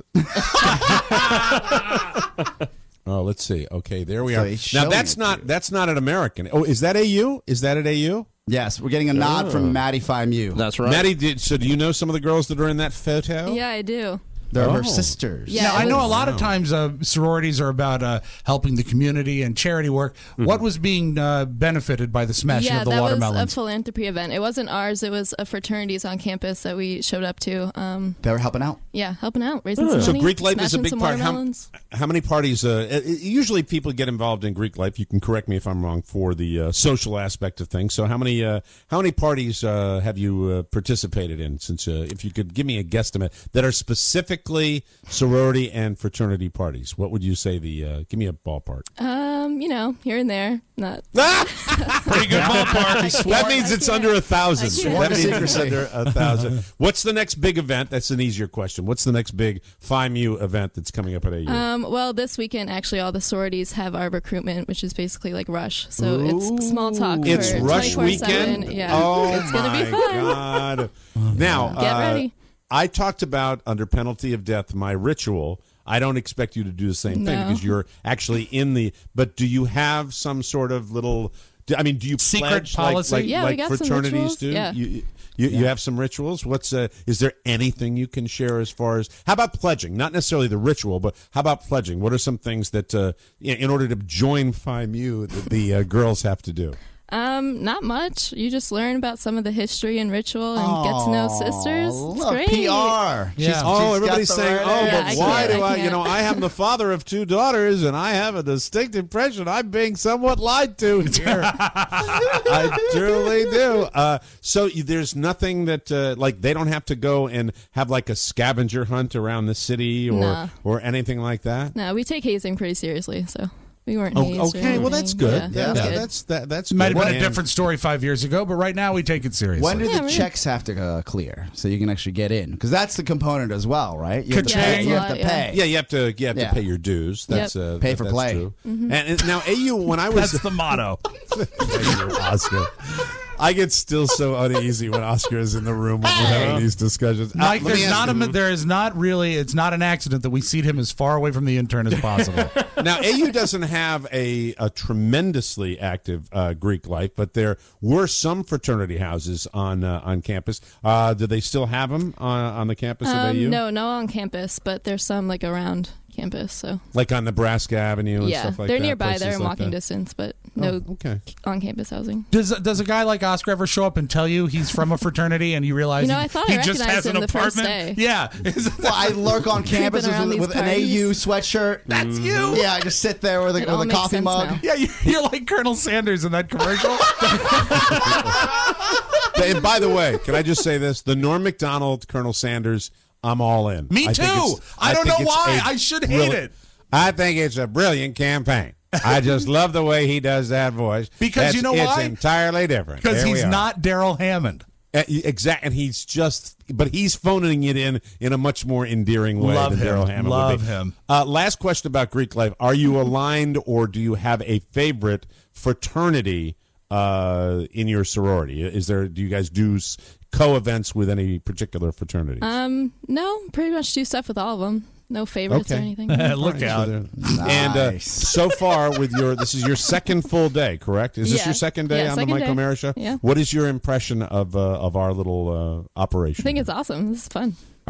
Oh, let's see. Okay, there we So are. he's Now showing that's it to not you. that's not an American. Oh, is that AU? Is that at AU? Yes, we're getting a nod from Maddie Phi Mu. That's right. Maddie, so do you know some of the girls that are in that photo? Yeah, I do. They're her Oh. sisters. Yeah. Now, I know a lot of Wow. times sororities are about helping the community and charity work. What was being benefited by the smashing Yeah, of the that was a watermelons? philanthropy event. It wasn't ours. It was a fraternities on campus that we showed up to. They were helping out. Yeah, helping out, raising some So money. Greek life is a smashing big some part. watermelons. How many parties? Usually, people get involved in Greek life. You can correct me if I'm wrong for the social aspect of things. So, how many parties have you participated in? Since, if you could give me a guesstimate that are specifically sorority and fraternity parties, what would you say? Give me a ballpark. Here and there, not pretty good ballpark. That means it's under 1,000. That means it's under 1,000. What's the next big event? That's an easier question. What's the next big Phi Mu event that's coming up at AU? Well, this weekend, actually, all the sororities have our recruitment, which is basically like Rush. So it's small talk. It's for Rush 24/7. weekend? Yeah. Oh, it's gonna my be fun. God. Now, Get ready. I talked about, under penalty of death, my ritual. I don't expect you to do the same thing No. because you're actually in the. But do you have some sort of little? Do you secret pledge policy? like Yeah, we got some fraternities rituals. do? Yeah. You have some rituals. Is there anything you can share as far as how about pledging? Not necessarily the ritual, but how about pledging? What are some things that in order to join Phi Mu the girls have to do? Not much. You just learn about some of the history and ritual and get to know sisters. It's look, great. PR. Yeah. Everybody's saying, but why do I? can't. I am the father of 2 daughters, and I have a distinct impression I'm being somewhat lied to here. I truly do. So there's nothing that like they don't have to go and have like a scavenger hunt around the city or anything like that. No, we take hazing pretty seriously, so we weren't hazed. or Okay, well that's anything. good. Yeah, That's good. good. Might have been a different story 5 years ago, but right now we take it seriously. When do the checks have to clear so you can actually get in? Because that's the component as well, right? You have to pay. You have to pay. Yeah, you have to pay your dues. That's Pay for that's play. True. Mm-hmm. And now AU, when I was That's the motto. Thank you, Oscar. I get still so uneasy when Oscar is in the room when we're having these discussions. Mike, it's not an accident that we seat him as far away from the intern as possible. Now, AU doesn't have a tremendously active Greek life, but there were some fraternity houses on campus. Do they still have them on the campus of AU? No on campus, but there's some like around campus. So like on Nebraska Avenue and stuff like that? They're nearby. They're in like walking that? distance, but no on-campus housing. Does a guy like Oscar ever show up and tell you he's from a fraternity and you realize I thought he I just has recognized an him the first apartment? day. Yeah. Well, I lurk on campus Creeping around with these an parties. AU sweatshirt. That's you. Yeah, I just sit there with It all a makes coffee sense mug. now. Yeah, you're like Colonel Sanders in that commercial. And by the way, can I just say this? The Norm Macdonald, Colonel Sanders, I'm all in. Me I too. think I don't know it's why. a I should hate it. I think it's a brilliant campaign. I just love the way he does that voice. Because you know why? It's entirely different. Because There we he's are. not Daryl Hammond. Exactly, and he's phoning it in a much more endearing way Love than him. Daryl Hammond Love would be. him. Last question about Greek life: are you aligned, or do you have a favorite fraternity in your sorority? Do you guys do co-events with any particular fraternities? No, pretty much do stuff with all of them. No favorites or anything. Look out. And so far, this is your second full day, correct? Is this your second day on the Mike O'Mara Show? Yeah. What is your impression of our little operation? I think it's awesome. This is fun.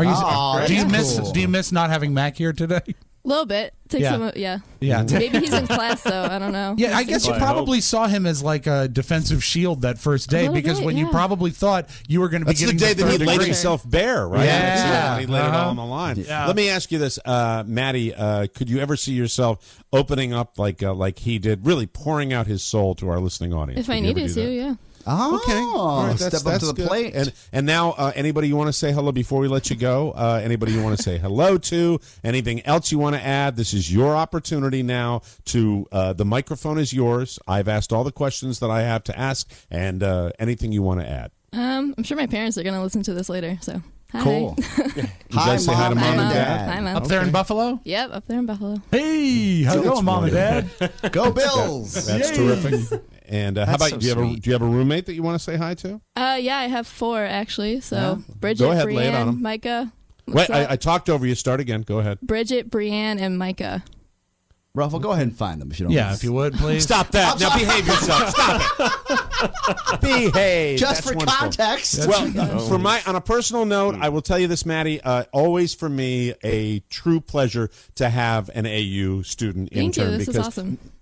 Do you miss not having Mac here today? A little bit. Yeah. Maybe he's in class though. I don't know. Yeah, I guess you probably saw him as like a defensive shield that first day because when you probably thought you were going to be getting the day that he laid degree. himself bare, right? Yeah. That's when he laid it all on the line. Yeah. Let me ask you this, Maddie. Could you ever see yourself opening up like he did, really pouring out his soul to our listening audience? If I needed to, yeah. Oh, okay. All right, step up to the good. plate. And now, anybody you want to say hello before we let you go? Anybody you want to say hello to? Anything else you want to add? This is your opportunity now to. The microphone is yours. I've asked all the questions that I have to ask, and anything you want to add. I'm sure my parents are going to listen to this later. So hi. Cool. You guys say hi to Mom and Dad. Hi, Mom. Up there in Buffalo? Yep, up there in Buffalo. Hey, how's it going, Mom and Dad? Go Bills! That's terrific. And how about you? Do you have a roommate that you want to say hi to? Yeah, I have 4 actually. So Bridget, Go ahead, lay it on Brianne, 'em. Micah. Wait, I talked over you. Start again. Go ahead. Bridget, Brianne, and Micah. Ruffle, go ahead and find them if you don't. Yeah, if you would, please. Stop that. Now behave yourself. Stop it. Behave. Just That's for wonderful. context. Well, on a personal note, I will tell you this, Maddie. Always for me a true pleasure to have an AU student Thank you. intern This is because awesome.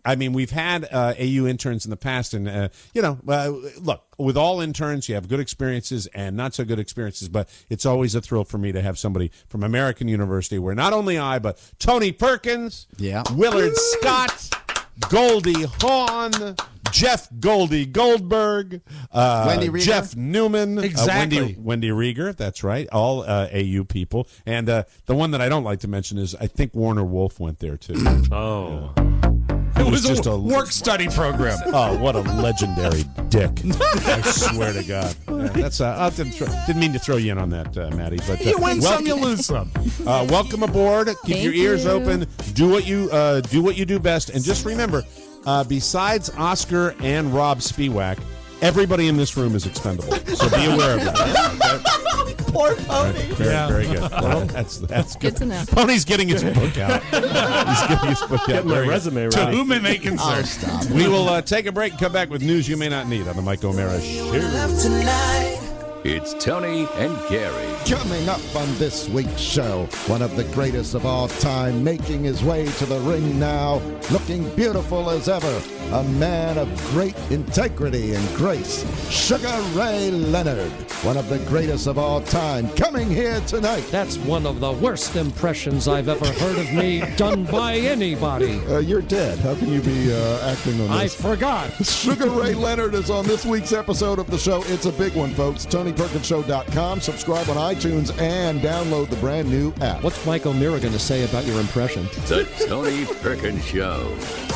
I mean, we've had AU interns in the past, and, look, with all interns, you have good experiences and not so good experiences, but it's always a thrill for me to have somebody from American University where not only I, but Tony Perkins, Willard Scott, Goldie Hawn, Jeff Goldie Goldberg, Wendy Rieger. Jeff Newman, Exactly. Wendy Rieger, that's right, all AU people. And the one that I don't like to mention is I think Warner Wolf went there too. Oh. It was just a work study program. Oh, what a legendary dick. I swear to God. Yeah, that's I didn't mean to throw you in on that, Maddie. But You win some, you lose some. Welcome aboard. Keep your ears open. Do what you do best. And just remember, besides Oscar and Rob Spiewak, everybody in this room is expendable. So be aware of that. Poor Pony. Very good. Well, that's good. Good to know. Pony's getting his book out. He's getting his book out. Get my resume right. To whom it may concern. Stop. We will take a break and come back with news you may not need on the Mike O'Mara Show. It's Tony and Gary. Coming up on this week's show, one of the greatest of all time, making his way to the ring now, looking beautiful as ever, a man of great integrity and grace, Sugar Ray Leonard, one of the greatest of all time, coming here tonight. That's one of the worst impressions I've ever heard of me done by anybody. You're dead. How can you be acting on I this? forgot. Sugar Ray Leonard is on this week's episode of the show. It's a big one, folks. TonyPerkinsShow.com. Subscribe on iTunes and download the brand new app. What's Mike O'Meara going to say about your impression? The Tony Perkins Show.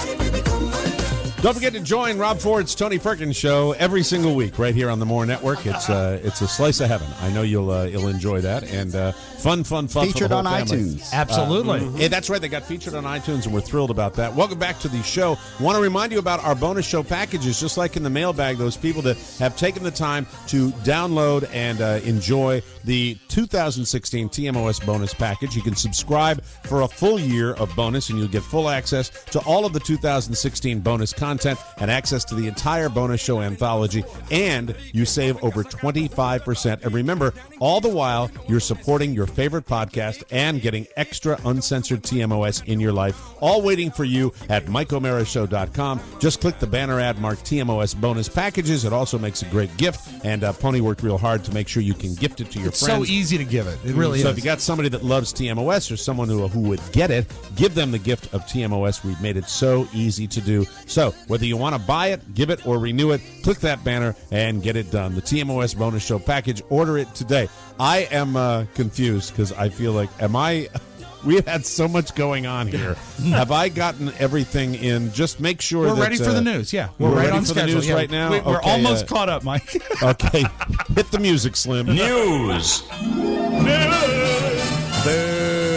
Don't forget to join Rob Ford's Tony Perkins Show every single week right here on the More Network. It's a slice of heaven. I know you'll enjoy that. And fun Featured for the whole on family. iTunes. Absolutely. Yeah, that's right. They got featured on iTunes, and we're thrilled about that. Welcome back to the show. Want to remind you about our bonus show packages, just like in the mailbag, those people that have taken the time to download and enjoy the 2016 TMOS bonus package. You can subscribe for a full year of bonus, and you'll get full access to all of the 2016 bonus content and access to the entire bonus show anthology, and you save over 25%. And remember, all the while, you're supporting your favorite podcast and getting extra uncensored TMOS in your life, all waiting for you at MikeO'MaraShow.com. Just click the banner ad marked TMOS bonus packages. It also makes a great gift, and Pony worked real hard to make sure you can gift it to your It's friends. so easy to give it. It really So is. if you got somebody that loves TMOS or someone who would get it, give them the gift of TMOS. We've made it so easy to do. So whether you want to buy it, give it, or renew it, click that banner and get it done. The TMOS bonus show package. Order it today. I am confused because I feel like, we've had so much going on here. Have I gotten everything in? Just make sure We're that, ready for the news. Yeah, we're right ready on for schedule. the news Yeah. right now. We're Okay, almost caught up, Mike. Okay, hit the music, Slim. News. Boo.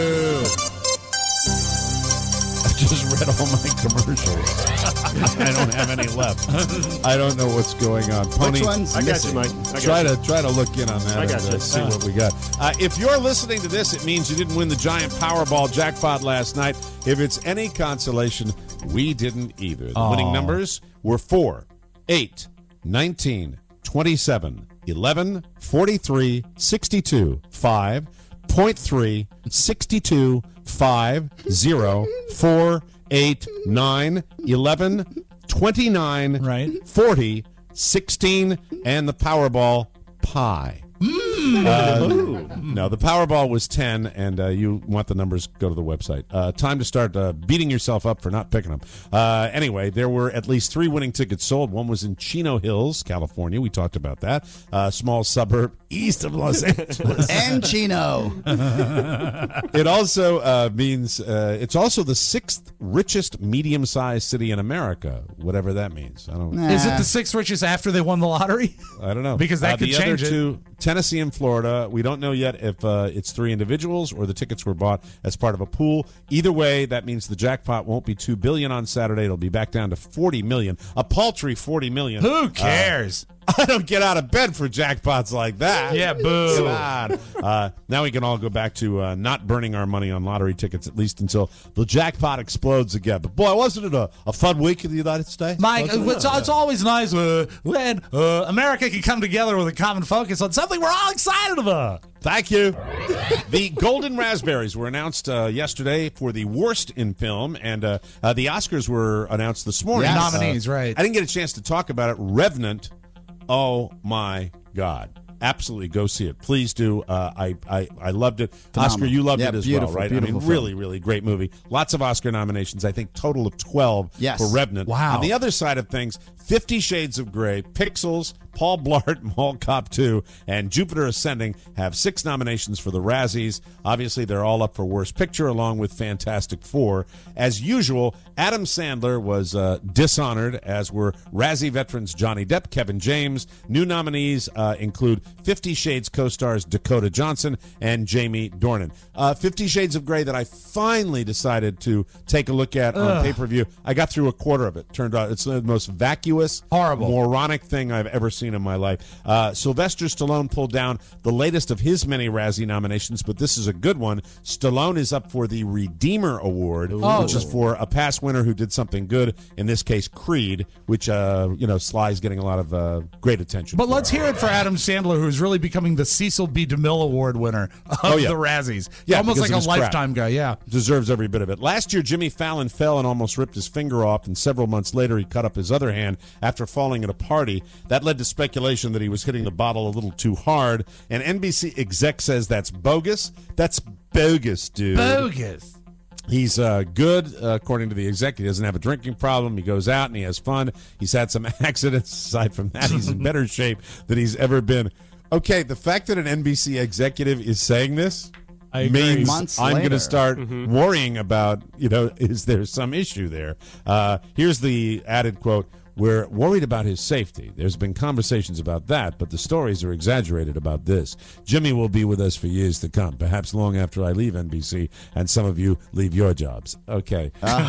I just read all my commercials. I don't have any left. I don't know what's going on. Pony, Which one's I got missing? you, Mike. try to look in on that. I got and you. see what we got. If you're listening to this, it means you didn't win the giant Powerball jackpot last night. If it's any consolation, we didn't either. The winning numbers were 4, 8, 19, 27, 11, 43, 62, 5, 0.3, 62, 5, 0, 4, 8, 9, 11, 29, Right. 40, 16, and the Powerball pie. No, the Powerball was 10, and you want the numbers, go to the website. Time to start beating yourself up for not picking them. Anyway, there were at least 3 winning tickets sold. One was in Chino Hills, California. We talked about that. Small suburb east of Los Angeles. And Chino. It also means it's also the 6th richest medium-sized city in America, whatever that means. I don't. Is it the 6th richest after they won the lottery? I don't know. Because that could the change other it. two, Tennessee and Florida. We don't know yet if it's 3 individuals or the tickets were bought as part of a pool. Either way, that means the jackpot won't be $2 billion on Saturday. It'll be back down to $40 million. A paltry $40 million. Who cares? I don't get out of bed for jackpots like that. Yeah, boo. Come on. Now we can all go back to not burning our money on lottery tickets, at least until the jackpot explodes again. But boy, wasn't it a fun week in the United States? Mike, it's always nice when America can come together with a common focus on something something we're all excited about. Thank you. The Golden Raspberries were announced yesterday for the worst in film, and the Oscars were announced this morning. Yes. Nominees, right. I didn't get a chance to talk about it. Revenant, oh my God. Absolutely, go see it. Please do. I loved it. Phenomenal. Oscar, you loved it as beautiful, well, right? I beautiful mean, film. really, really great movie. Lots of Oscar nominations. I think total of 12 Yes. for Revenant. Wow. On the other side of things, 50 Shades of Grey, Pixels, Paul Blart, Mall Cop 2, and Jupiter Ascending have 6 nominations for the Razzies. Obviously, they're all up for Worst Picture, along with Fantastic Four. As usual, Adam Sandler was dishonored, as were Razzie veterans Johnny Depp, Kevin James. New nominees include 50 Shades co-stars Dakota Johnson and Jamie Dornan. 50 Shades of Grey that I finally decided to take a look at on pay-per-view. I got through a quarter of it. Turned out it's the most vacuous, horrible, moronic thing I've ever seen in my life. Sylvester Stallone pulled down the latest of his many Razzie nominations, but this is a good one. Stallone is up for the Redeemer Award, which is for a past winner who did something good. In this case, Creed, which Sly's getting a lot of great attention. But let's hear it for Adam Sandler, who's really becoming the Cecil B. DeMille Award winner of the Razzies. Yeah, almost like because a of his lifetime guy. Yeah, deserves every bit of it. Last year, Jimmy Fallon fell and almost ripped his finger off, and several months later, he cut up his other hand after falling at a party. That led to speculation that he was hitting the bottle a little too hard. An NBC exec says that's bogus. That's bogus, dude. Bogus. He's good, according to the exec. He doesn't have a drinking problem. He goes out and he has fun. He's had some accidents. Aside from that, he's in better shape than he's ever been. Okay, the fact that an NBC executive is saying this means Months I'm going to later. start worrying about, is there some issue there? Here's the added quote. We're worried about his safety. There's been conversations about that, but the stories are exaggerated about this. Jimmy will be with us for years to come, perhaps long after I leave NBC and some of you leave your jobs. Okay.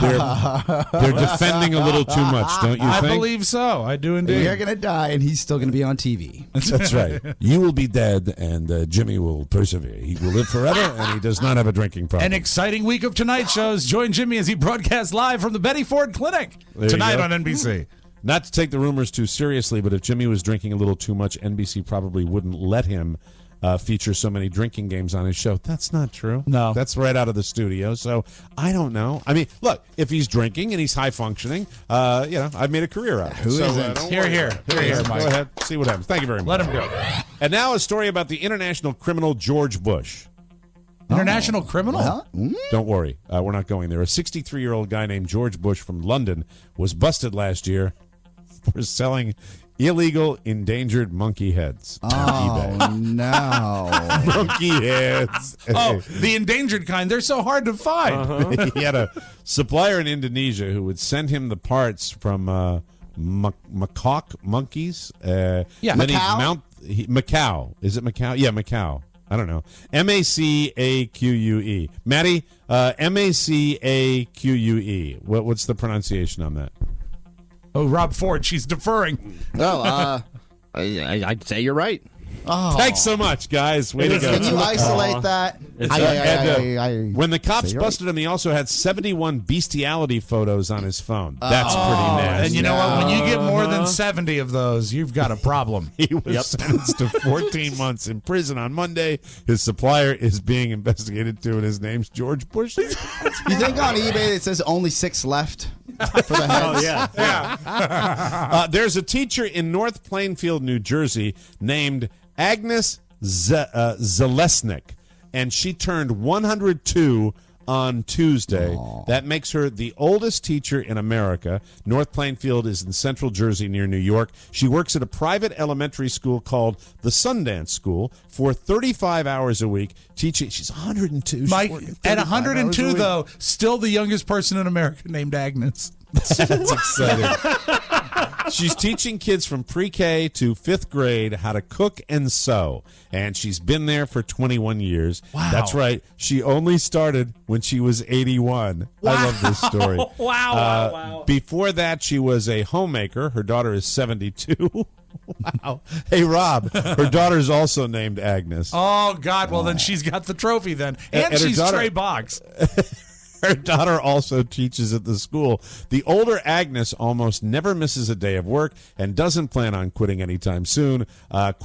They're defending a little too much, don't you think? I believe so. I do indeed. You're going to die, and he's still going to be on TV. That's right. You will be dead, and Jimmy will persevere. He will live forever, and he does not have a drinking problem. An exciting week of Tonight shows. Join Jimmy as he broadcasts live from the Betty Ford Clinic tonight on NBC. Not to take the rumors too seriously, but if Jimmy was drinking a little too much, NBC probably wouldn't let him feature so many drinking games on his show. That's not true. No. That's right out of the studio. So I don't know. I mean, look, if he's drinking and he's high functioning, I've made a career out of it. Who so, isn't? Here, Mike. Go ahead. See what happens. Thank you very much. Let him go. And now a story about the international criminal George Bush. International criminal? Well, Don't worry. We're not going there. A 63-year-old guy named George Bush from London was busted last year for selling illegal endangered monkey heads on eBay. Oh, no. Monkey heads. Oh, the endangered kind. They're so hard to find. He had a supplier in Indonesia who would send him the parts from macaque monkeys. Yeah. Then he'd Macau? Macau. Is it Macau? Yeah, Macau. I don't know. Macaque. Maddie, Macaque. What's the pronunciation on that? Oh, Rob Ford, she's deferring. Well, I'd say you're right. Oh. Thanks so much, guys. Way to go. Can you isolate that? When the cops busted him, he also had 71 bestiality photos on his phone. That's pretty nasty. And you know what? When you get more than 70 of those, you've got a problem. He was sentenced to 14 months in prison on Monday. His supplier is being investigated too, and his name's George Bush. You think on eBay it says only 6 left for the heads? Yeah. There's a teacher in North Plainfield, New Jersey, named Agnes Zalesnik, and she turned 102 on Tuesday. Aww. That makes her the oldest teacher in America. North Plainfield is in central Jersey near New York. She works at a private elementary school called the Sundance School for 35 hours a week teaching. She's 102. Mike, at 102, though, still the youngest person in America named Agnes. That's exciting. She's teaching kids from pre-K to 5th grade how to cook and sew, and she's been there for 21 years. Wow. That's right. She only started when she was 81. Wow. I love this story. Wow. Before that, she was a homemaker. Her daughter is 72. Wow. Hey, Rob, her daughter's also named Agnes. Oh, God. Well, then she's got the trophy then. And she's Trey Boggs. Her daughter also teaches at the school. The older Agnes almost never misses a day of work and doesn't plan on quitting anytime soon. Quote,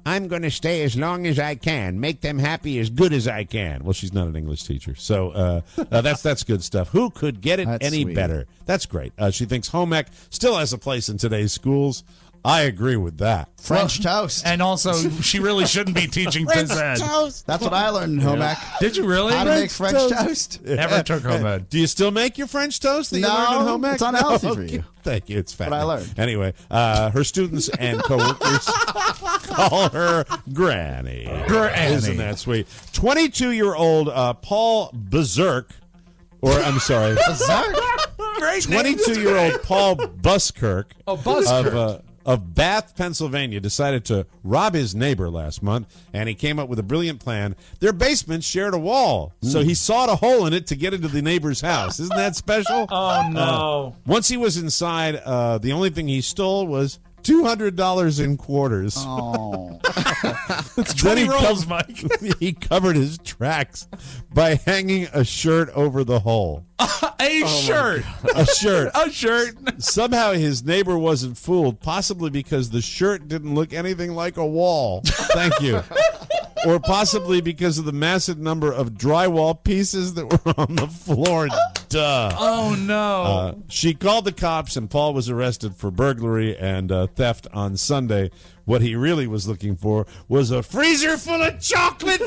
I'm going to stay as long as I can, make them happy as good as I can. Well, she's not an English teacher, so that's good stuff. Who could get it any better? That's great. She thinks home ec still has a place in today's schools. I agree with that. French toast. And also, she really shouldn't be teaching phys ed. That's what I learned in home ec. Did you really? How to make French toast. Never took home ed. Do you still make your French toast that you learned in home ec? It's unhealthy for you. Thank you. It's fat. What I learned. Anyway, her students and coworkers call her Granny. Isn't that sweet? 22-year-old Paul Berserk, or I'm sorry, Berserk? Great name. 22-year-old Paul Buskirk. Oh, Buskirk. Of Bath, Pennsylvania, decided to rob his neighbor last month, and he came up with a brilliant plan. Their basement shared a wall, so he sawed a hole in it to get into the neighbor's house. Isn't that special? Oh, no. Once he was inside, the only thing he stole was $200 in quarters. Oh. It's 20 rolls, Mike. He covered his tracks by hanging a shirt over the hole. A shirt. A shirt. A shirt. Somehow his neighbor wasn't fooled, possibly because the shirt didn't look anything like a wall. Thank you. Or possibly because of the massive number of drywall pieces that were on the floor. Duh. Oh, no. She called the cops, and Paul was arrested for burglary and theft on Sunday. What he really was looking for was a freezer full of chocolate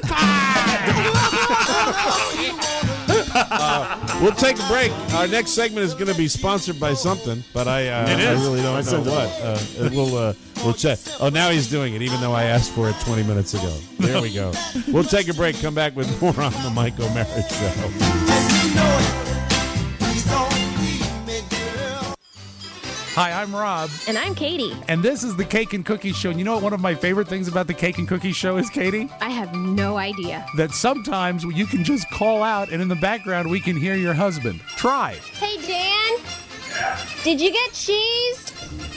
pie. We'll take a break. Our next segment is going to be sponsored by something, but I really don't know what. We'll check. Oh, now he's doing it, even though I asked for it 20 minutes ago. There we go. We'll take a break. Come back with more on the Mike O'Mara Show. Hi, I'm Rob. And I'm Katie. And this is the Cake and Cookies Show. And you know what one of my favorite things about the Cake and Cookies Show is, Katie? I have no idea. That sometimes you can just call out, and in the background, we can hear your husband. Try. Hey, Dan. Did you get cheese?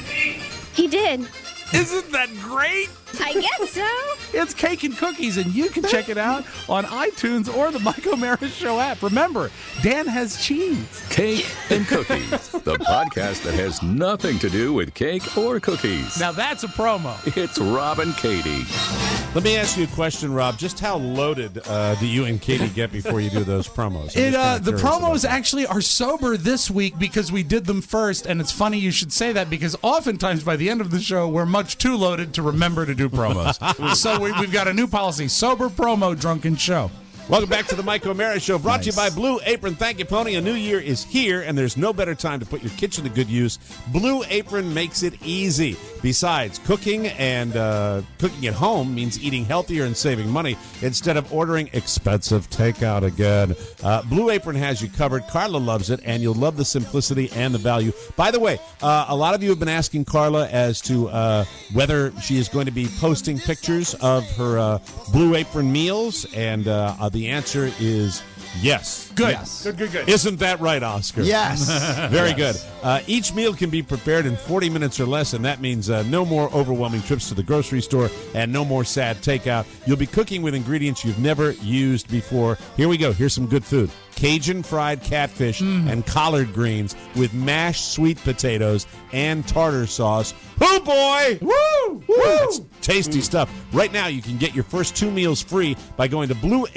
He did. Isn't that great? I guess so. It's Cake and Cookies, and you can check it out on iTunes or the Mike O'Mara Show app. Remember, Dan has cheese. Cake and Cookies, the podcast that has nothing to do with cake or cookies. Now that's a promo. It's Rob and Katie. Let me ask you a question, Rob. Just how loaded do you and Katie get before you do those promos? The promos actually are sober this week because we did them first, and it's funny you should say that because oftentimes by the end of the show, we're much too loaded to remember to do promos. So we've got a new policy, sober promo, drunken show. Welcome back to the Mike O'Mara Show, brought to you by Blue Apron. Thank you, Pony. A new year is here, and there's no better time to put your kitchen to good use. Blue Apron makes it easy. Besides, cooking and cooking at home means eating healthier and saving money instead of ordering expensive takeout again. Blue Apron has you covered. Carla loves it, and you'll love the simplicity and the value. By the way, a lot of you have been asking Carla as to whether she is going to be posting pictures of her Blue Apron meals, and the answer is yes. Good. Yes. Good. Isn't that right, Oscar? Yes. Very good. Each meal can be prepared in 40 minutes or less, and that means no more overwhelming trips to the grocery store and no more sad takeout. You'll be cooking with ingredients you've never used before. Here we go. Here's some good food. Cajun fried catfish and collard greens with mashed sweet potatoes and tartar sauce. Oh, boy! Woo! That's tasty stuff. Right now, you can get your first 2 meals free by going to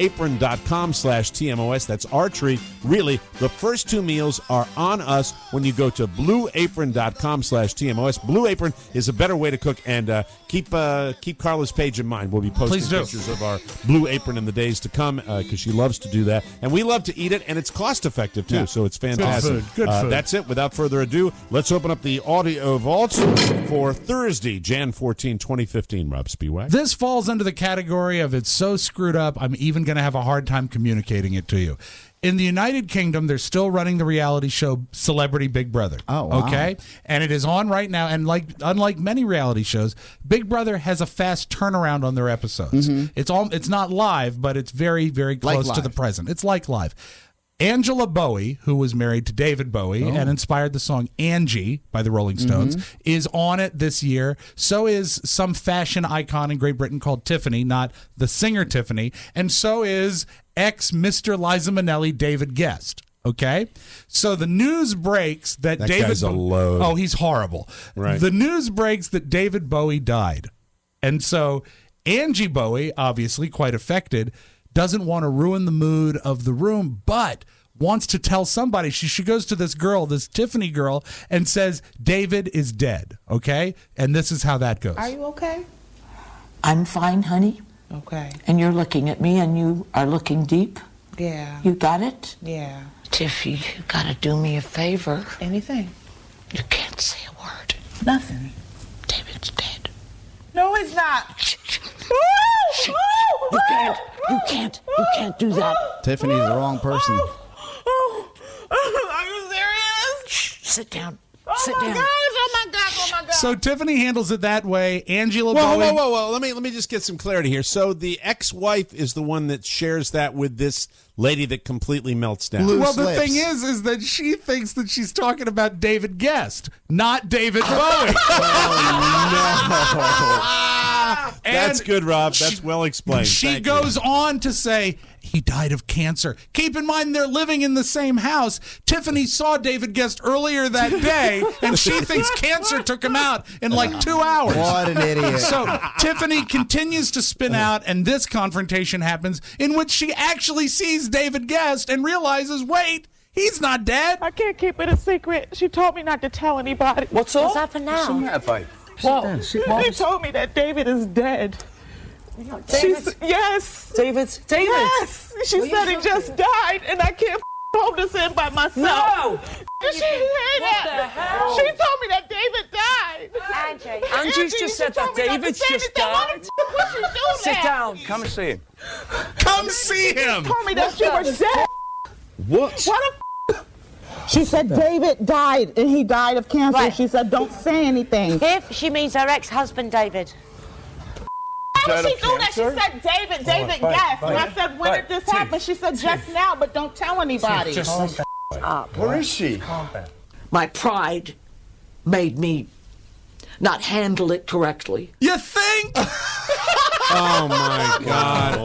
blueapron.com/TMOS. That's our treat. Really, the first 2 meals are on us when you go to blueapron.com/TMOS. Blue Apron is a better way to cook, and keep Carla's page in mind. We'll be posting pictures of our Blue Apron in the days to come because she loves to do that. And we love to eat it, and it's cost-effective, too, so it's fantastic. Good food. That's it. Without further ado, let's open up the audio vaults for Thursday, Jan 14, 2015, Rob Spiewak. This falls under the category of it's so screwed up, I'm even going to have a hard time communicating it to you. In the United Kingdom, they're still running the reality show Celebrity Big Brother. Oh, wow. Okay? And it is on right now, and unlike many reality shows, Big Brother has a fast turnaround on their episodes. Mm-hmm. It's not live, but it's very, very close to the present. It's like live. Angela Bowie, who was married to David Bowie and inspired the song Angie by the Rolling Stones, is on it this year. So is some fashion icon in Great Britain called Tiffany, not the singer Tiffany. And so is ex-Mr. Liza Minnelli, David Guest. Okay? So the news breaks that David... guy's a load. Oh, he's horrible. Right. The news breaks that David Bowie died. And so... Angie Bowie, obviously quite affected, doesn't want to ruin the mood of the room, but wants to tell somebody. She goes to this girl, this Tiffany girl, and says, David is dead, okay? And this is how that goes. Are you okay? I'm fine, honey. Okay. And you're looking at me, and you are looking deep. Yeah. You got it? Yeah. Tiffy, you gotta do me a favor. Anything. You can't say a word. Nothing. David's dead. No, he's not. You can't do that. Tiffany's the wrong person. Are you serious? Shh, sit down. Oh my gosh, oh my God. So Tiffany handles it that way. Angela Whoa, Bowie. whoa. Let me just get some clarity here. So the ex-wife is the one that shares that with this lady that completely melts down. Well, the thing is that she thinks that she's talking about David Guest, not David Bowie. That's good, Rob. That's well explained. She goes on to say he died of cancer. Keep in mind they're living in the same house. Tiffany saw David Guest earlier that day, and she thinks cancer took him out in like 2 hours. What an idiot. So Tiffany continues to spin out, and this confrontation happens in which she actually sees David Guest and realizes, wait, he's not dead. I can't keep it a secret. She told me not to tell anybody. What's happened now? Whoa. They told me that David is dead. David? Yes. David? Yes. She said he just died, and I can't hold this in by myself. No. Did she hear that? What the hell? She told me that David died. Angie's just said that David's just died. Sit down. Come and see him. Come see him. She told me that you were dead. What? What She said David died, and he died of cancer. Right. She said, don't say anything. If she means her ex-husband, David. How did she do that? She said David, yes. And I said, when did this happen? She said, just now, but don't tell anybody. Just up. Where is she? My pride made me not handle it correctly. You think? Oh my God!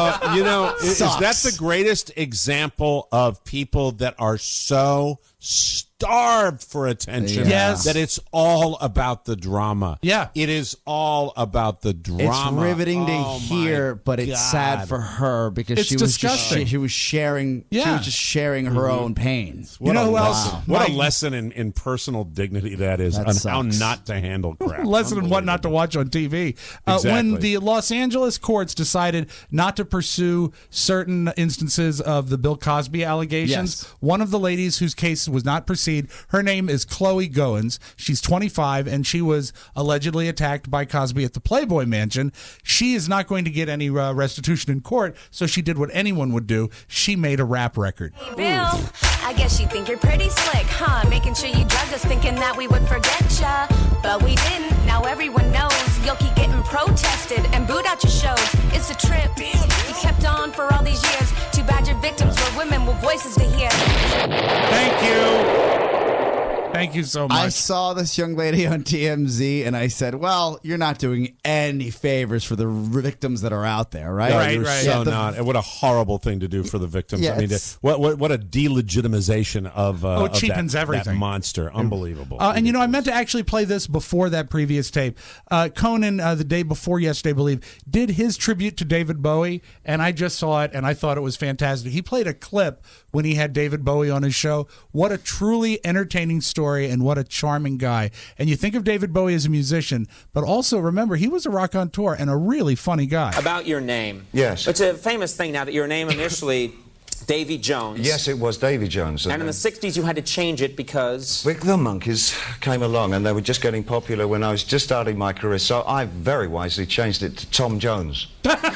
Is that the greatest example of people that are so starved for attention? Yes. That it's all about the drama. Yeah, it is all about the drama. It's riveting to hear, but it's sad for her because It's she was disgusting. she was sharing. Yeah. She was just sharing her own pain. What know a who lesson! else? What a Mike- lesson in personal dignity that is, That on sucks. how not to handle crap. Lesson in what not to watch on TV. Exactly. When the Los Angeles courts decided not to pursue certain instances of the Bill Cosby allegations, Yes. one of the ladies whose case was not pursued, her name is Chloe Goins. She's 25, and she was allegedly attacked by Cosby at the Playboy Mansion. She is not going to get any restitution in court, so she did what anyone would do. She made a rap record. Hey, Bill, I guess you think you're pretty slick, huh? Making sure you drugged us thinking that we would forget ya. But we didn't. Now everyone knows you'll keep getting protested and booed out your shows. It's a trip. You kept on for all these years. Too bad your victims were women with voices to hear. Thank you. Thank you so much. I saw this young lady on TMZ, and I said, "Well, you're not doing any favors for the victims that are out there, right?" No, Right, you're right. so Yeah, not. And what a horrible thing to do for the victims. Yeah, I mean, it's- what a delegitimization of it of cheapens that everything. monster. Unbelievable. And I meant to actually play this before that previous tape. Conan, the day before yesterday, I believe, did his tribute to David Bowie, and I just saw it, and I thought it was fantastic. He played a clip when he had David Bowie on his show. What a truly entertaining story, and what a charming guy. And you think of David Bowie as a musician, but also remember, he was a raconteur and a really funny guy. About your name. Yes. It's a famous thing now that your name initially, Davy Jones. Yes, it was Davy Jones. And in the 60s you had to change it because... The Monkees came along and they were just getting popular when I was just starting my career, so I very wisely changed it to Tom Jones.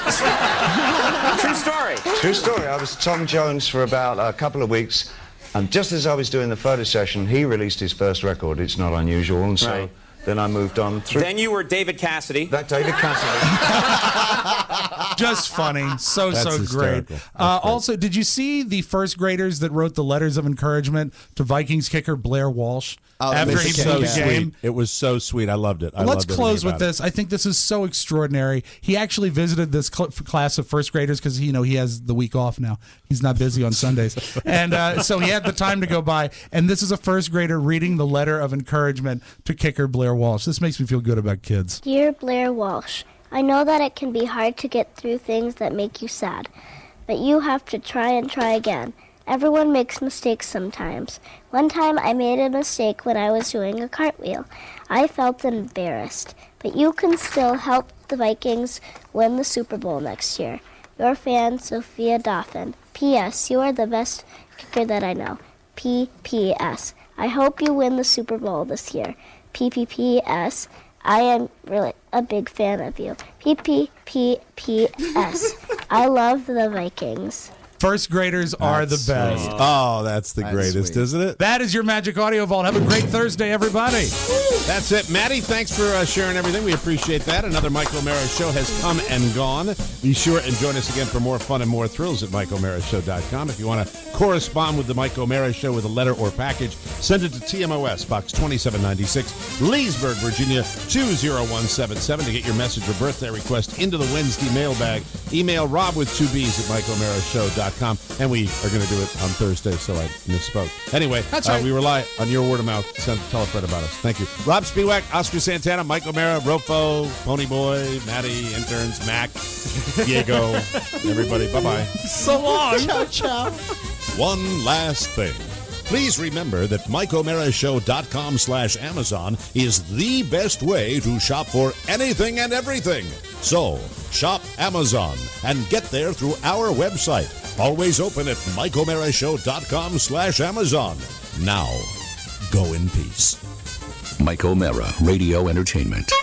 True story. True story. I was Tom Jones for about a couple of weeks, and just as I was doing the photo session, he released his first record, It's Not Unusual, and so Right. then I moved on through... Then you were David Cassidy. That David Cassidy. Just funny. That's so great. hysterical. That's great. Also, did you see the first graders that wrote the letters of encouragement to Vikings kicker Blair Walsh after he so beat the sweet. game? It was so sweet. I loved it. Let's close with this. I think this is so extraordinary. He actually visited this class of first graders because he has the week off now. He's not busy on Sundays, and so he had the time to go by. And this is a first grader reading the letter of encouragement to kicker Blair Walsh. This makes me feel good about kids. Dear Blair Walsh, I know that it can be hard to get through things that make you sad, but you have to try and try again. Everyone makes mistakes sometimes. One time I made a mistake when I was doing a cartwheel. I felt embarrassed, but you can still help the Vikings win the Super Bowl next year. Your fan, Sophia Dauphin. P.S. You are the best kicker that I know. P.P.S. I hope you win the Super Bowl this year. P.P.P.S. I am really a big fan of you. P.P.P.P.S. I love the Vikings. First graders are the best. Oh, that's the greatest, isn't it? That is your Magic Audio Vault. Have a great Thursday, everybody. That's it. Maddie, thanks for sharing everything. We appreciate that. Another Mike O'Mara Show has come and gone. Be sure and join us again for more fun and more thrills at MikeO'MaraShow.com. If you want to correspond with the Mike O'Mara Show with a letter or package, send it to TMOS, Box 2796, Leesburg, Virginia, 20177 to get your message or birthday request into the Wednesday mailbag. Email Rob with 2 B's at MikeO'MaraShow.com. And we are going to do it on Thursday, so I misspoke. Anyway, that's right. We rely on your word of mouth. Tell a friend about us. Thank you. Rob Spiewak, Oscar Santana, Mike O'Mara, Rofo, Ponyboy, Maddie, interns, Mac, Diego, everybody. Bye-bye. So long. Ciao, ciao. One last thing. Please remember that MikeO'MaraShow.com/Amazon is the best way to shop for anything and everything. So, shop Amazon and get there through our website. Always open at MikeO'MaraShow.com/Amazon. Now, go in peace. Mike O'Mara, Radio Entertainment.